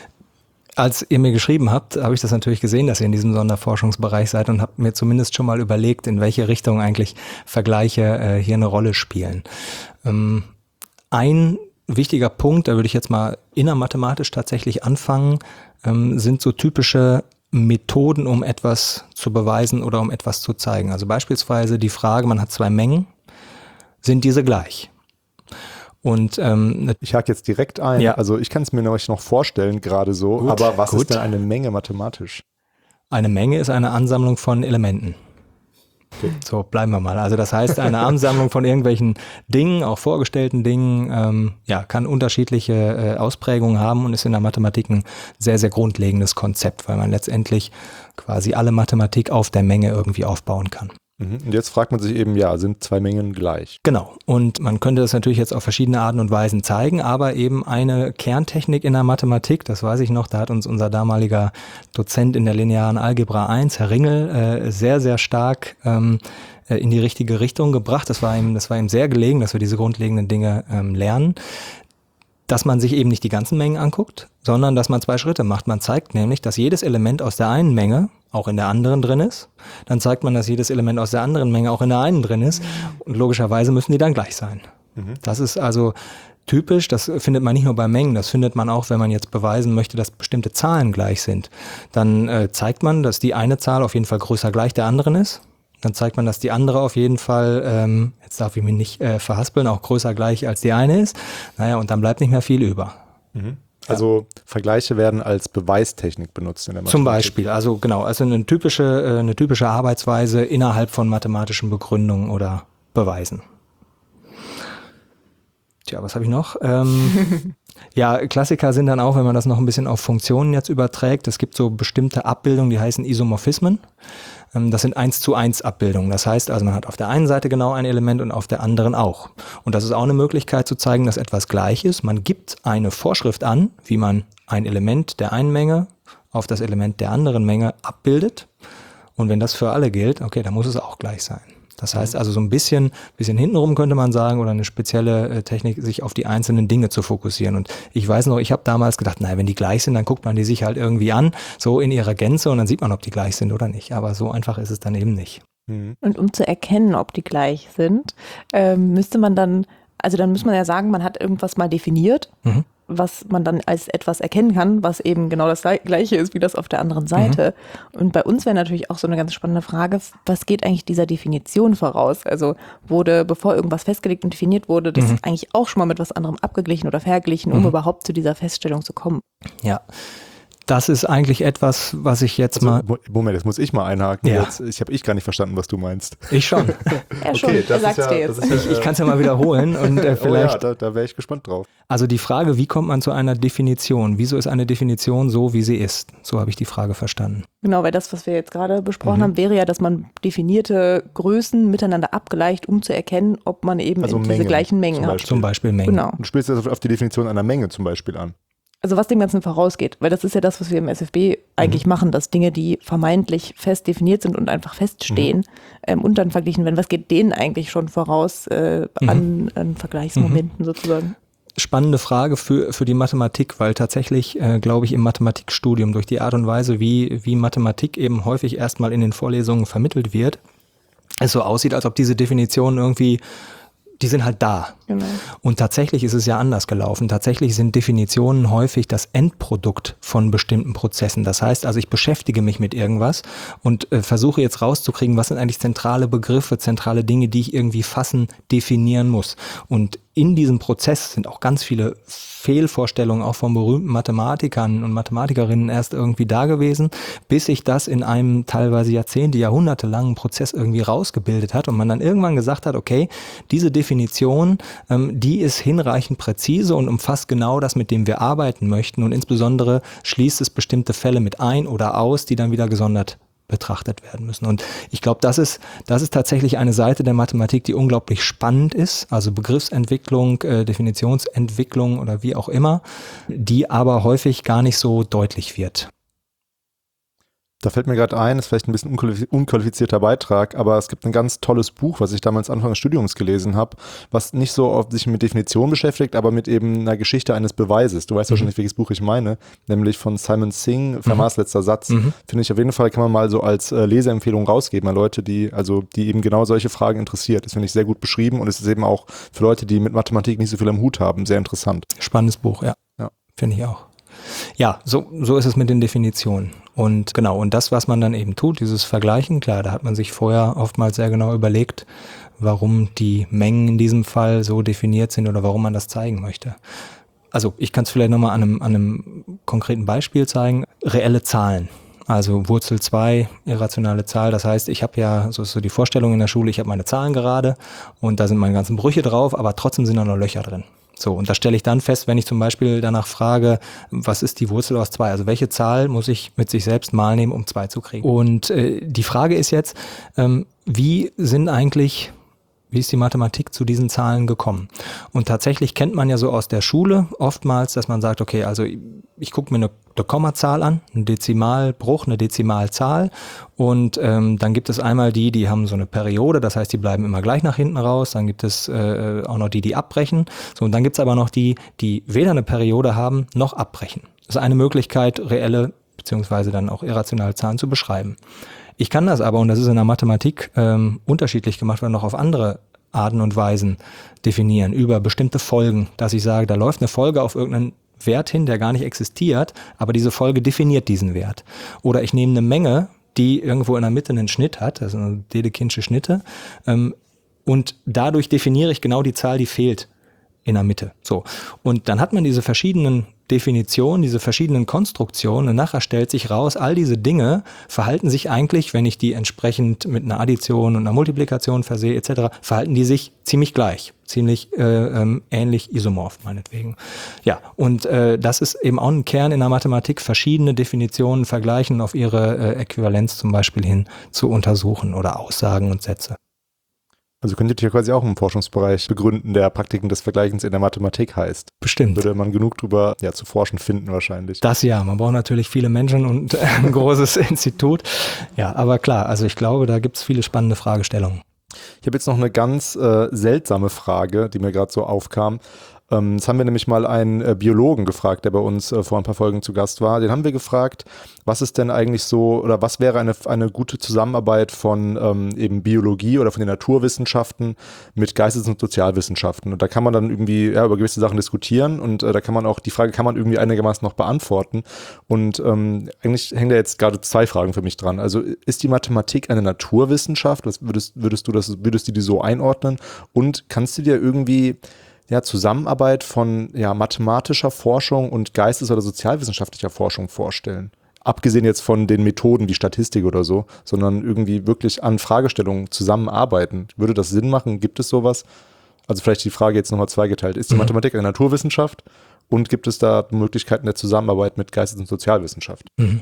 Speaker 3: Als ihr mir geschrieben habt, habe ich das natürlich gesehen, dass ihr in diesem Sonderforschungsbereich seid und habe mir zumindest schon mal überlegt, in welche Richtung eigentlich Vergleiche äh, hier eine Rolle spielen. Ähm, ein wichtiger Punkt, da würde ich jetzt mal innermathematisch tatsächlich anfangen, ähm, sind so typische Methoden, um etwas zu beweisen oder um etwas zu zeigen. Also beispielsweise die Frage, man hat zwei Mengen, sind diese gleich? Und ähm,
Speaker 1: ich hake jetzt direkt ein.
Speaker 3: Ja.
Speaker 1: Also ich kann es mir noch vorstellen, gerade so,
Speaker 3: Gut,
Speaker 1: aber was
Speaker 3: gut.
Speaker 1: ist denn eine Menge mathematisch?
Speaker 3: Eine Menge ist eine Ansammlung von Elementen.
Speaker 1: Okay.
Speaker 3: So, bleiben wir mal. Also das heißt, eine Ansammlung von irgendwelchen Dingen, auch vorgestellten Dingen, ähm, ja, kann unterschiedliche äh, Ausprägungen haben und ist in der Mathematik ein sehr, sehr grundlegendes Konzept, weil man letztendlich quasi alle Mathematik auf der Menge irgendwie aufbauen kann.
Speaker 1: Und jetzt fragt man sich eben, ja, sind zwei Mengen gleich?
Speaker 3: Genau. Und man könnte das natürlich jetzt auf verschiedene Arten und Weisen zeigen, aber eben eine Kerntechnik in der Mathematik, das weiß ich noch, da hat uns unser damaliger Dozent in der linearen Algebra eins, Herr Ringel, äh, sehr, sehr stark ähm, äh, in die richtige Richtung gebracht. Das war ihm, das war ihm sehr gelegen, dass wir diese grundlegenden Dinge ähm, lernen. Dass man sich eben nicht die ganzen Mengen anguckt, sondern dass man zwei Schritte macht. Man zeigt nämlich, dass jedes Element aus der einen Menge auch in der anderen drin ist. Dann zeigt man, dass jedes Element aus der anderen Menge auch in der einen drin ist. Und logischerweise müssen die dann gleich sein. Mhm. Das ist also typisch, das findet man nicht nur bei Mengen, das findet man auch, wenn man jetzt beweisen möchte, dass bestimmte Zahlen gleich sind. Dann äh, zeigt man, dass die eine Zahl auf jeden Fall größer gleich der anderen ist. Dann zeigt man, dass die andere auf jeden Fall, ähm, jetzt darf ich mich nicht äh, verhaspeln, auch größer gleich als die eine ist. Naja, und dann bleibt nicht mehr viel über.
Speaker 1: Mhm. Also ja. Vergleiche werden als Beweistechnik benutzt in der Mathematik.
Speaker 3: Zum Beispiel, also genau, also eine typische, äh, eine typische Arbeitsweise innerhalb von mathematischen Begründungen oder Beweisen. Tja, was habe ich noch? Ähm, ja, Klassiker sind dann auch, wenn man das noch ein bisschen auf Funktionen jetzt überträgt, es gibt so bestimmte Abbildungen, die heißen Isomorphismen. Das sind eins zu eins Abbildungen. Das heißt also, man hat auf der einen Seite genau ein Element und auf der anderen auch. Und das ist auch eine Möglichkeit zu zeigen, dass etwas gleich ist. Man gibt eine Vorschrift an, wie man ein Element der einen Menge auf das Element der anderen Menge abbildet. Und wenn das für alle gilt, okay, dann muss es auch gleich sein. Das heißt also so ein bisschen, bisschen hintenrum könnte man sagen, oder eine spezielle äh, Technik, sich auf die einzelnen Dinge zu fokussieren. Und ich weiß noch, ich habe damals gedacht, naja, wenn die gleich sind, dann guckt man die sich halt irgendwie an, so in ihrer Gänze und dann sieht man, ob die gleich sind oder nicht. Aber so einfach ist es dann eben nicht.
Speaker 2: Und um zu erkennen, ob die gleich sind, ähm, müsste man dann, also dann muss man ja sagen, man hat irgendwas mal definiert, mhm. was man dann als etwas erkennen kann, was eben genau das Gleiche ist wie das auf der anderen Seite. Mhm. Und bei uns wäre natürlich auch so eine ganz spannende Frage, was geht eigentlich dieser Definition voraus? Also wurde, bevor irgendwas festgelegt und definiert wurde, das mhm. eigentlich auch schon mal mit was anderem abgeglichen oder verglichen, um mhm. überhaupt zu dieser Feststellung zu kommen?
Speaker 3: Ja. Das ist eigentlich etwas, was ich jetzt
Speaker 1: also,
Speaker 3: mal...
Speaker 1: Moment, jetzt muss ich mal einhaken.
Speaker 3: Ja.
Speaker 1: Jetzt, ich habe ich gar nicht verstanden, was du meinst.
Speaker 3: Ich schon.
Speaker 2: Ja, schon.
Speaker 1: Okay,
Speaker 2: er sagt es
Speaker 1: ja,
Speaker 2: dir jetzt.
Speaker 1: Ja,
Speaker 3: ich ich kann es ja mal wiederholen. Und äh, vielleicht.
Speaker 1: Oh ja, da, da wäre ich gespannt drauf.
Speaker 3: Also die Frage, wie kommt man zu einer Definition? Wieso ist eine Definition so, wie sie ist? So habe ich die Frage verstanden.
Speaker 2: Genau, weil das, was wir jetzt gerade besprochen
Speaker 1: Mhm.
Speaker 2: haben, wäre ja, dass man definierte Größen miteinander abgleicht, um zu erkennen, ob man eben
Speaker 1: Also
Speaker 2: in
Speaker 1: Mengen
Speaker 2: diese gleichen Mengen
Speaker 1: zum
Speaker 2: hat.
Speaker 1: Beispiel.
Speaker 3: Zum Beispiel Mengen.
Speaker 2: Genau.
Speaker 1: Du spielst jetzt auf die Definition einer Menge zum Beispiel an.
Speaker 2: Also was dem Ganzen vorausgeht, weil das ist ja das, was wir im S F B eigentlich
Speaker 1: Mhm.
Speaker 2: machen, dass Dinge, die vermeintlich fest definiert sind und einfach feststehen,
Speaker 1: Mhm.
Speaker 2: ähm, und dann verglichen werden. Was geht denen eigentlich schon voraus äh,
Speaker 3: Mhm.
Speaker 2: an, an Vergleichsmomenten sozusagen?
Speaker 3: Spannende Frage für, für die Mathematik, weil tatsächlich, äh, glaube ich, im Mathematikstudium durch die Art und Weise, wie, wie Mathematik eben häufig erstmal in den Vorlesungen vermittelt wird, es so aussieht, als ob diese Definitionen irgendwie, die sind halt da.
Speaker 2: Genau.
Speaker 3: Und tatsächlich ist es ja anders gelaufen. Tatsächlich sind Definitionen häufig das Endprodukt von bestimmten Prozessen. Das heißt also, ich beschäftige mich mit irgendwas und äh, versuche jetzt rauszukriegen, was sind eigentlich zentrale Begriffe, zentrale Dinge, die ich irgendwie fassen, definieren muss. Und in diesem Prozess sind auch ganz viele Fehlvorstellungen auch von berühmten Mathematikern und Mathematikerinnen erst irgendwie da gewesen, bis sich das in einem teilweise Jahrzehnte, Jahrhunderte langen Prozess irgendwie rausgebildet hat und man dann irgendwann gesagt hat, okay, diese Definition, ähm, die ist hinreichend präzise und umfasst genau das, mit dem wir arbeiten möchten und insbesondere schließt es bestimmte Fälle mit ein oder aus, die dann wieder gesondert betrachtet werden müssen. Und ich glaube, das ist, das ist tatsächlich eine Seite der Mathematik, die unglaublich spannend ist, also Begriffsentwicklung, äh, Definitionsentwicklung oder wie auch immer, die aber häufig gar nicht so deutlich wird.
Speaker 1: Da fällt mir gerade ein, ist vielleicht ein bisschen unqualifizierter Beitrag, aber es gibt ein ganz tolles Buch, was ich damals Anfang des Studiums gelesen habe, was nicht so oft sich mit Definition beschäftigt, aber mit eben einer Geschichte eines Beweises. Du weißt
Speaker 3: Mhm.
Speaker 1: wahrscheinlich, welches Buch ich meine, nämlich von Simon Singh, Fermats mhm. letzter Satz.
Speaker 3: Mhm.
Speaker 1: Finde ich auf jeden Fall, kann man mal so als äh, Leseempfehlung rausgeben an Leute, die, also, die eben genau solche Fragen interessiert. Das finde ich sehr gut beschrieben und es ist eben auch für Leute, die mit Mathematik nicht so viel am Hut haben, sehr interessant.
Speaker 3: Spannendes Buch, ja.
Speaker 1: Ja.
Speaker 3: Finde ich auch. Ja, so, so ist es mit den Definitionen. Und genau, und das, was man dann eben tut, dieses Vergleichen, klar, da hat man sich vorher oftmals sehr genau überlegt, warum die Mengen in diesem Fall so definiert sind oder warum man das zeigen möchte. Also ich kann es vielleicht nochmal an einem, an einem konkreten Beispiel zeigen. Reelle Zahlen. Also Wurzel zwei, irrationale Zahl. Das heißt, ich habe ja, so ist so die Vorstellung in der Schule, ich habe meine Zahlen gerade und da sind meine ganzen Brüche drauf, aber trotzdem sind da noch Löcher drin. So, und das stelle ich dann fest, wenn ich zum Beispiel danach frage, was ist die Wurzel aus zwei? Also welche Zahl muss ich mit sich selbst mal nehmen, um zwei zu kriegen? Und äh, die Frage ist jetzt, ähm, wie sind eigentlich... Wie ist die Mathematik zu diesen Zahlen gekommen? Und tatsächlich kennt man ja so aus der Schule oftmals, dass man sagt, okay, also ich, ich gucke mir eine, eine Kommazahl an, einen Dezimalbruch, eine Dezimalzahl und ähm, dann gibt es einmal die, die haben so eine Periode, das heißt, die bleiben immer gleich nach hinten raus, dann gibt es äh, auch noch die, die abbrechen. So, und dann gibt es aber noch die, die weder eine Periode haben, noch abbrechen. Das ist eine Möglichkeit, reelle beziehungsweise dann auch irrationale Zahlen zu beschreiben. Ich kann das aber, und das ist in der Mathematik ähm, unterschiedlich gemacht, werden noch auf andere Arten und Weisen definieren, über bestimmte Folgen, dass ich sage, da läuft eine Folge auf irgendeinen Wert hin, der gar nicht existiert, aber diese Folge definiert diesen Wert. Oder ich nehme eine Menge, die irgendwo in der Mitte einen Schnitt hat, das sind Dedekindsche Schnitte, ähm, und dadurch definiere ich genau die Zahl, die fehlt in der Mitte. So. Und dann hat man diese verschiedenen Definitionen, diese verschiedenen Konstruktionen und nachher stellt sich raus, all diese Dinge verhalten sich eigentlich, wenn ich die entsprechend mit einer Addition und einer Multiplikation versehe et cetera, verhalten die sich ziemlich gleich, ziemlich äh, ähm, ähnlich isomorph meinetwegen. Ja, und äh, das ist eben auch ein Kern in der Mathematik, verschiedene Definitionen vergleichen, auf ihre äh, Äquivalenz zum Beispiel hin zu untersuchen oder Aussagen und Sätze.
Speaker 1: Also könntet ihr quasi auch einen Forschungsbereich begründen, der Praktiken des Vergleichens in der Mathematik heißt.
Speaker 3: Bestimmt.
Speaker 1: Würde man genug drüber ja, zu forschen finden wahrscheinlich.
Speaker 3: Das ja, man braucht natürlich viele Menschen und ein großes Institut. Ja, aber klar, also ich glaube, da gibt es viele spannende Fragestellungen.
Speaker 1: Ich habe jetzt noch eine ganz äh, seltsame Frage, die mir gerade so aufkam. Ähm, das haben wir nämlich mal einen äh, Biologen gefragt, der bei uns äh, vor ein paar Folgen zu Gast war. Den haben wir gefragt, was ist denn eigentlich so, oder was wäre eine, eine gute Zusammenarbeit von ähm, eben Biologie oder von den Naturwissenschaften mit Geistes- und Sozialwissenschaften. Und da kann man dann irgendwie ja, über gewisse Sachen diskutieren und äh, da kann man auch, die Frage kann man irgendwie einigermaßen noch beantworten. Und ähm, eigentlich hängen da jetzt gerade zwei Fragen für mich dran. Also ist die Mathematik eine Naturwissenschaft? Was würdest, würdest du das, würdest du die so einordnen? Und kannst du dir irgendwie ja, Zusammenarbeit von ja, mathematischer Forschung und geistes- oder sozialwissenschaftlicher Forschung vorstellen? Abgesehen jetzt von den Methoden wie Statistik oder so, sondern irgendwie wirklich an Fragestellungen zusammenarbeiten. Würde das Sinn machen? Gibt es sowas? Also vielleicht die Frage jetzt nochmal zweigeteilt. Ist die mhm. Mathematik eine Naturwissenschaft? Und gibt es da Möglichkeiten der Zusammenarbeit mit Geistes- und Sozialwissenschaft?
Speaker 3: Mhm.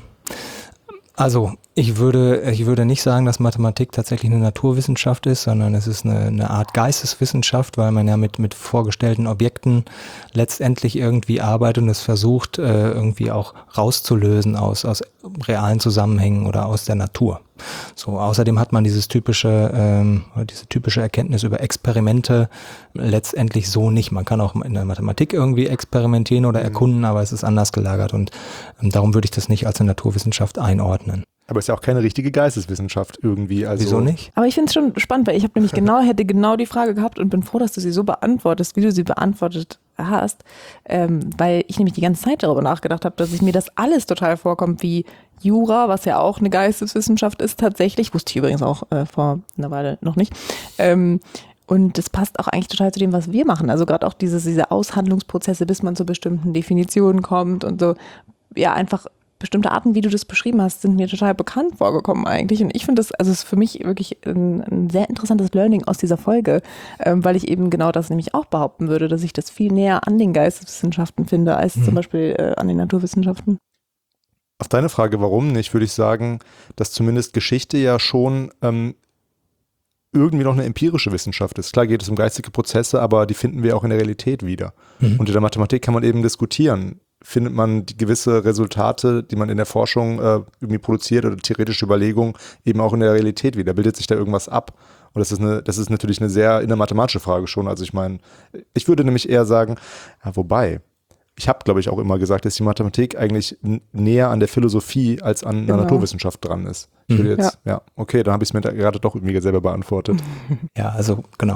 Speaker 3: Also ich würde, ich würde nicht sagen, dass Mathematik tatsächlich eine Naturwissenschaft ist, sondern es ist eine, eine Art Geisteswissenschaft, weil man ja mit, mit vorgestellten Objekten letztendlich irgendwie arbeitet und es versucht, äh, irgendwie auch rauszulösen aus, aus realen Zusammenhängen oder aus der Natur. So, außerdem hat man dieses typische, ähm, diese typische Erkenntnis über Experimente letztendlich so nicht. Man kann auch in der Mathematik irgendwie experimentieren oder erkunden, aber es ist anders gelagert und ähm, darum würde ich das nicht als eine Naturwissenschaft einordnen.
Speaker 1: Aber es ist ja auch keine richtige Geisteswissenschaft irgendwie. Also
Speaker 3: wieso nicht?
Speaker 2: Aber ich finde es schon spannend, weil ich habe nämlich genau, hätte genau die Frage gehabt und bin froh, dass du sie so beantwortest, wie du sie beantwortet hast, ähm, weil ich nämlich die ganze Zeit darüber nachgedacht habe, dass ich mir das alles total vorkommt wie Jura, was ja auch eine Geisteswissenschaft ist tatsächlich, wusste ich übrigens auch äh, vor einer Weile noch nicht, ähm, und das passt auch eigentlich total zu dem, was wir machen, also gerade auch dieses, diese Aushandlungsprozesse, bis man zu bestimmten Definitionen kommt und so, ja einfach bestimmte Arten, wie du das beschrieben hast, sind mir total bekannt vorgekommen eigentlich. Und ich finde das, also es ist für mich wirklich ein, ein sehr interessantes Learning aus dieser Folge, ähm, weil ich eben genau das nämlich auch behaupten würde, dass ich das viel näher an den Geisteswissenschaften finde, als mhm. zum Beispiel äh, an den Naturwissenschaften.
Speaker 1: Auf deine Frage, warum nicht, würde ich sagen, dass zumindest Geschichte ja schon ähm, irgendwie noch eine empirische Wissenschaft ist. Klar geht es um geistige Prozesse, aber die finden wir auch in der Realität wieder. Mhm. Und in der Mathematik kann man eben diskutieren. Findet man die gewisse Resultate, die man in der Forschung äh, irgendwie produziert oder theoretische Überlegungen eben auch in der Realität wieder? Bildet sich da irgendwas ab? Und das ist eine, das ist natürlich eine sehr innermathematische Frage schon. Also ich meine, ich würde nämlich eher sagen, ja, wobei, ich habe, glaube ich, auch immer gesagt, dass die Mathematik eigentlich n- näher an der Philosophie als an genau. einer Naturwissenschaft dran ist. Ich würde jetzt, ja, ja okay, dann habe ich es mir da gerade doch irgendwie selber beantwortet.
Speaker 3: Ja, also genau.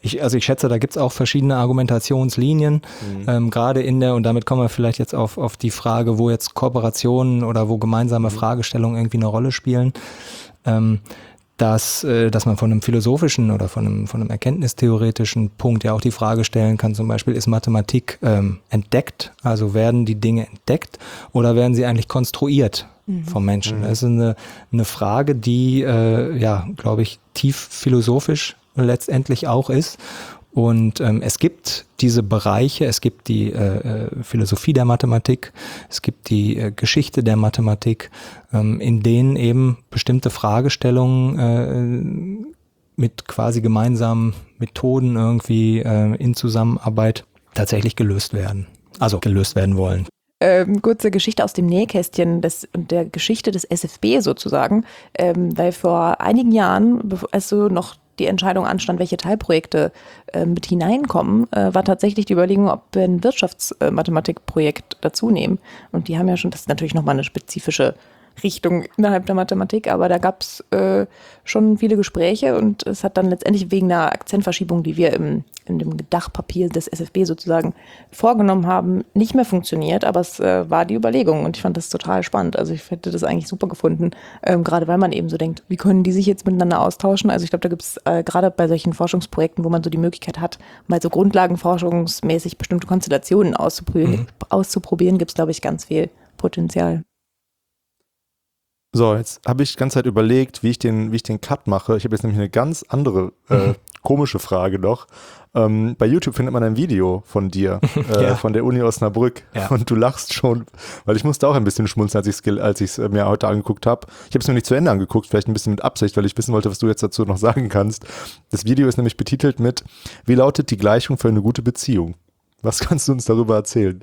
Speaker 3: Ich, also ich schätze, da gibt es auch verschiedene Argumentationslinien, mhm. ähm, gerade in der, und damit kommen wir vielleicht jetzt auf, auf die Frage, wo jetzt Kooperationen oder wo gemeinsame mhm. Fragestellungen irgendwie eine Rolle spielen, ähm, dass, äh, dass man von einem philosophischen oder von einem, von einem erkenntnistheoretischen Punkt ja auch die Frage stellen kann, zum Beispiel, ist Mathematik ähm, entdeckt, also werden die Dinge entdeckt oder werden sie eigentlich konstruiert mhm. vom Menschen? Mhm. Das ist eine, eine Frage, die, äh, ja, glaube ich, tief philosophisch letztendlich auch ist. Und ähm, es gibt diese Bereiche, es gibt die äh, Philosophie der Mathematik, es gibt die äh, Geschichte der Mathematik, ähm, in denen eben bestimmte Fragestellungen äh, mit quasi gemeinsamen Methoden irgendwie äh, in Zusammenarbeit tatsächlich gelöst werden, also gelöst werden wollen.
Speaker 2: Ähm, kurze Geschichte aus dem Nähkästchen des, der Geschichte des S F B sozusagen, ähm, weil vor einigen Jahren, als du noch die Entscheidung anstand, welche Teilprojekte äh, mit hineinkommen, äh, war tatsächlich die Überlegung, ob wir ein Wirtschaftsmathematikprojekt dazu nehmen. Und die haben ja schon, das ist natürlich nochmal eine spezifische Richtung innerhalb der Mathematik, aber da gab es äh, schon viele Gespräche und es hat dann letztendlich wegen einer Akzentverschiebung, die wir im, in dem Dachpapier des S F B sozusagen vorgenommen haben, nicht mehr funktioniert, aber es äh, war die Überlegung und ich fand das total spannend. Also ich hätte das eigentlich super gefunden, ähm, gerade weil man eben so denkt, wie können die sich jetzt miteinander austauschen? Also ich glaube, da gibt es äh, gerade bei solchen Forschungsprojekten, wo man so die Möglichkeit hat, mal so grundlagenforschungsmäßig bestimmte Konstellationen auszuprobieren, mhm. auszuprobieren, gibt es, glaube ich, ganz viel Potenzial.
Speaker 1: So, jetzt habe ich die ganze Zeit überlegt, wie ich den, wie ich den Cut mache. Ich habe jetzt nämlich eine ganz andere, äh, mhm. komische Frage noch. Ähm, bei YouTube findet man ein Video von dir, äh, ja. von der Uni Osnabrück. Ja. Und du lachst schon, weil ich musste auch ein bisschen schmunzeln, als ich es als ich's mir heute angeguckt habe. Ich habe es mir nicht zu Ende angeguckt, vielleicht ein bisschen mit Absicht, weil ich wissen wollte, was du jetzt dazu noch sagen kannst. Das Video ist nämlich betitelt mit: Wie lautet die Gleichung für eine gute Beziehung? Was kannst du uns darüber erzählen?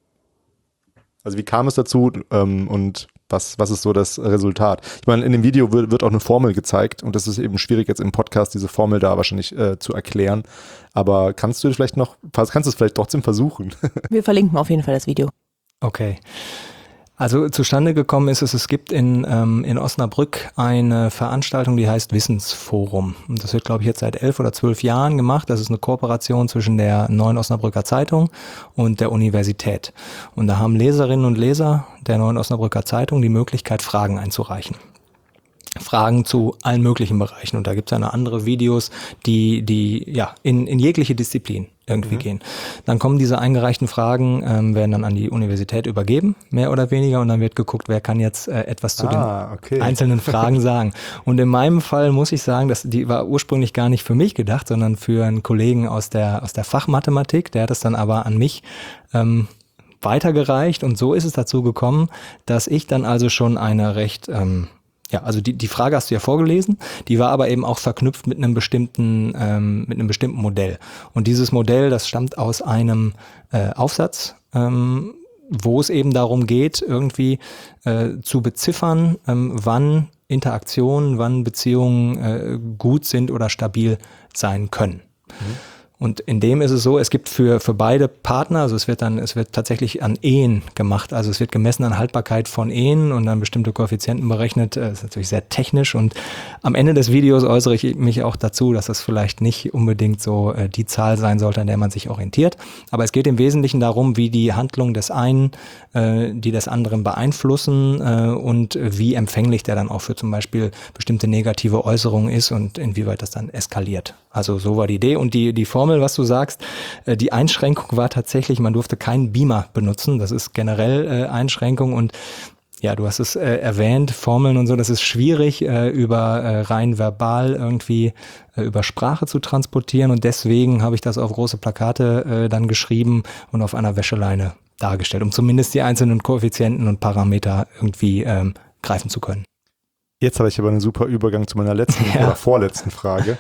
Speaker 1: Also wie kam es dazu ähm, und was, was ist so das Resultat? Ich meine, in dem Video wird, wird auch eine Formel gezeigt und das ist eben schwierig jetzt im Podcast, diese Formel da wahrscheinlich äh, zu erklären. Aber kannst du vielleicht noch, kannst du es vielleicht trotzdem versuchen?
Speaker 2: Wir verlinken auf jeden Fall das Video.
Speaker 3: Okay. Also zustande gekommen ist es, es gibt in, ähm, in Osnabrück eine Veranstaltung, die heißt Wissensforum. Und das wird, glaube ich, jetzt seit elf oder zwölf Jahren gemacht. Das ist eine Kooperation zwischen der Neuen Osnabrücker Zeitung und der Universität. Und da haben Leserinnen und Leser der Neuen Osnabrücker Zeitung die Möglichkeit, Fragen einzureichen. Fragen zu allen möglichen Bereichen. Und da gibt es eine andere Videos, die, die ja in, in jegliche Disziplin irgendwie mhm. gehen. Dann kommen diese eingereichten Fragen, ähm, werden dann an die Universität übergeben, mehr oder weniger, und dann wird geguckt, wer kann jetzt äh, etwas zu
Speaker 1: ah,
Speaker 3: den
Speaker 1: okay.
Speaker 3: einzelnen Fragen sagen. Und in meinem Fall muss ich sagen, dass die war ursprünglich gar nicht für mich gedacht, sondern für einen Kollegen aus der, aus der Fachmathematik, der hat es dann aber an mich ähm, weitergereicht, und so ist es dazu gekommen, dass ich dann also schon eine recht ähm, Ja, also die, die Frage hast du ja vorgelesen, die war aber eben auch verknüpft mit einem bestimmten, ähm, mit einem bestimmten Modell. Und dieses Modell, das stammt aus einem äh, Aufsatz, ähm, wo es eben darum geht, irgendwie äh, zu beziffern, ähm, wann Interaktionen, wann Beziehungen äh, gut sind oder stabil sein können. Mhm. Und in dem ist es so, es gibt für, für beide Partner, also es wird dann, es wird tatsächlich an Ehen gemacht, also es wird gemessen an Haltbarkeit von Ehen und dann bestimmte Koeffizienten berechnet. Das ist natürlich sehr technisch, und am Ende des Videos äußere ich mich auch dazu, dass das vielleicht nicht unbedingt so äh, die Zahl sein sollte, an der man sich orientiert. Aber es geht im Wesentlichen darum, wie die Handlung des einen, äh, die des anderen beeinflussen äh, und wie empfänglich der dann auch für zum Beispiel bestimmte negative Äußerungen ist und inwieweit das dann eskaliert. Also so war die Idee, und die, die Formel, was du sagst, äh, die Einschränkung war tatsächlich, man durfte keinen Beamer benutzen, das ist generell äh, Einschränkung, und ja, du hast es äh, erwähnt, Formeln und so, das ist schwierig, äh, über äh, rein verbal irgendwie äh, über Sprache zu transportieren, und deswegen habe ich das auf große Plakate äh, dann geschrieben und auf einer Wäscheleine dargestellt, um zumindest die einzelnen Koeffizienten und Parameter irgendwie ähm, greifen zu können.
Speaker 1: Jetzt habe ich aber einen super Übergang zu meiner letzten ja. oder vorletzten Frage.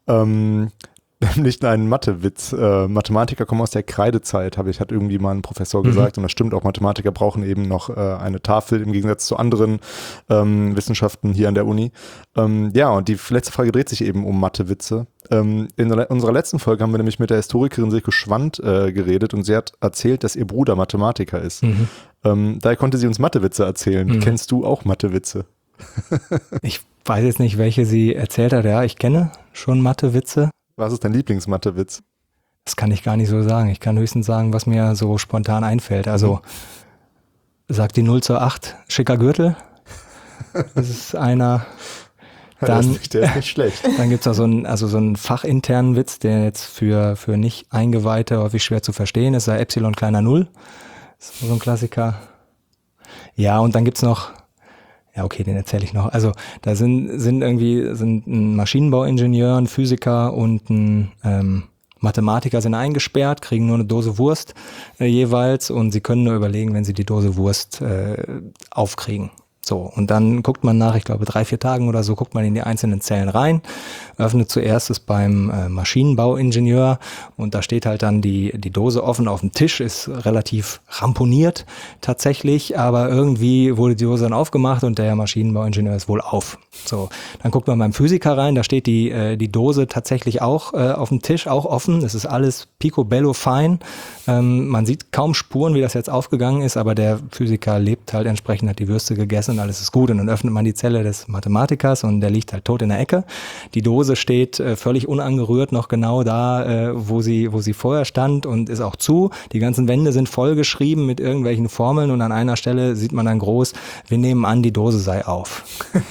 Speaker 1: Ähm, nämlich einen Mathewitz. Äh, Mathematiker kommen aus der Kreidezeit, habe ich, hat irgendwie mal ein Professor gesagt, mhm. und das stimmt auch, Mathematiker brauchen eben noch äh, eine Tafel im Gegensatz zu anderen ähm, Wissenschaften hier an der Uni. Ähm, ja, und die letzte Frage dreht sich eben um Mathewitze. Ähm, in unserer letzten Folge haben wir nämlich mit der Historikerin Silke Schwand äh, geredet, und sie hat erzählt, dass ihr Bruder Mathematiker ist. Mhm. Ähm, daher konnte sie uns Mathewitze erzählen. Mhm. Kennst du auch Mathewitze?
Speaker 3: Ich weiß jetzt nicht, welche sie erzählt hat. Ja, ich kenne schon Mathewitze.
Speaker 1: Was ist dein Lieblingsmathewitz?
Speaker 3: Das kann ich gar nicht so sagen. Ich kann höchstens sagen, was mir so spontan einfällt. Also sagt die null zur acht, schicker Gürtel. Das ist einer. Dann,
Speaker 1: der, ist nicht, der ist nicht schlecht.
Speaker 3: Dann gibt es auch so einen, also so einen fachinternen Witz, der jetzt für, für Nicht-Eingeweihte häufig schwer zu verstehen ist. Sei Epsilon kleiner Null. Das ist so ein Klassiker. Ja, und dann gibt's noch, ja okay, den erzähle ich noch. Also da sind, sind irgendwie sind ein Maschinenbauingenieur, ein Physiker und ein ähm, Mathematiker sind eingesperrt, kriegen nur eine Dose Wurst äh, jeweils und sie können nur überlegen, wenn sie die Dose Wurst äh, aufkriegen. So, und dann guckt man nach, ich glaube drei, vier Tagen oder so, guckt man in die einzelnen Zellen rein, öffnet zuerst es beim äh, Maschinenbauingenieur und da steht halt dann die die Dose offen auf dem Tisch, ist relativ ramponiert tatsächlich, aber irgendwie wurde die Dose dann aufgemacht und der Maschinenbauingenieur ist wohl auf. So, dann guckt man beim Physiker rein, da steht die äh, die Dose tatsächlich auch äh, auf dem Tisch, auch offen, es ist alles picobello fein, ähm, man sieht kaum Spuren, wie das jetzt aufgegangen ist, aber der Physiker lebt halt entsprechend, hat die Würste gegessen und alles ist gut. Und dann öffnet man die Zelle des Mathematikers und der liegt halt tot in der Ecke. Die Dose steht äh, völlig unangerührt noch genau da, äh, wo sie wo sie vorher stand und ist auch zu. Die ganzen Wände sind vollgeschrieben mit irgendwelchen Formeln und an einer Stelle sieht man dann groß, wir nehmen an, die Dose sei auf.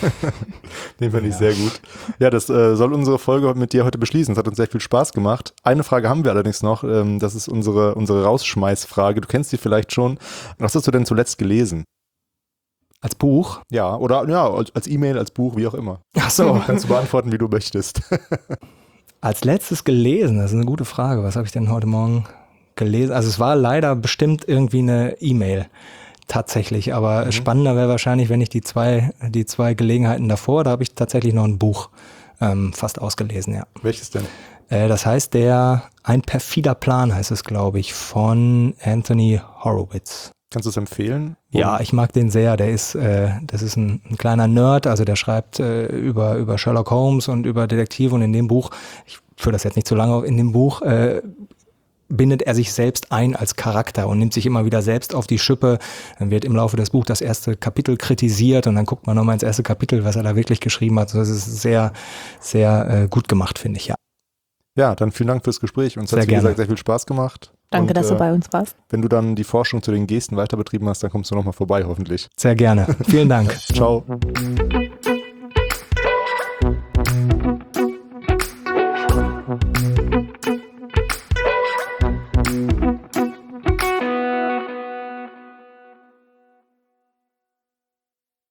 Speaker 1: Den fand ich ja. sehr gut. Ja, das äh, soll unsere Folge mit dir heute beschließen. Es hat uns sehr viel Spaß gemacht. Eine Frage haben wir allerdings noch. Ähm, das ist unsere, unsere Rausschmeißfrage. Du kennst die vielleicht schon. Was hast du denn zuletzt gelesen?
Speaker 3: Als Buch?
Speaker 1: Ja, oder ja, als E-Mail, als Buch, wie auch immer.
Speaker 3: Ach so.
Speaker 1: Kannst du beantworten, wie du möchtest.
Speaker 3: Als letztes gelesen, das ist eine gute Frage. Was habe ich denn heute Morgen gelesen? Also es war leider bestimmt irgendwie eine E-Mail tatsächlich, aber mhm. spannender wäre wahrscheinlich, wenn ich die zwei, die zwei Gelegenheiten davor, da habe ich tatsächlich noch ein Buch ähm, fast ausgelesen, ja.
Speaker 1: Welches denn?
Speaker 3: Äh, das heißt der Ein perfider Plan heißt es, glaube ich, von Anthony Horowitz.
Speaker 1: Kannst du es empfehlen?
Speaker 3: Ja, ich mag den sehr. Der ist, äh, das ist ein, ein kleiner Nerd, also der schreibt äh, über über Sherlock Holmes und über Detektive und in dem Buch, ich führe das jetzt nicht so lange auf, in dem Buch äh, bindet er sich selbst ein als Charakter und nimmt sich immer wieder selbst auf die Schippe. Dann wird im Laufe des Buchs das erste Kapitel kritisiert und dann guckt man nochmal ins erste Kapitel, was er da wirklich geschrieben hat. Also das ist sehr, sehr äh, gut gemacht, finde ich, ja.
Speaker 1: Ja, dann vielen Dank fürs Gespräch. Uns hat es, wie gesagt, sehr viel Spaß gemacht.
Speaker 2: Danke,
Speaker 1: und,
Speaker 2: dass du
Speaker 1: äh,
Speaker 2: bei uns warst.
Speaker 1: Wenn du dann die Forschung zu den Gesten weiter betrieben hast, dann kommst du nochmal vorbei, hoffentlich.
Speaker 3: Sehr gerne. Vielen Dank.
Speaker 1: Ciao.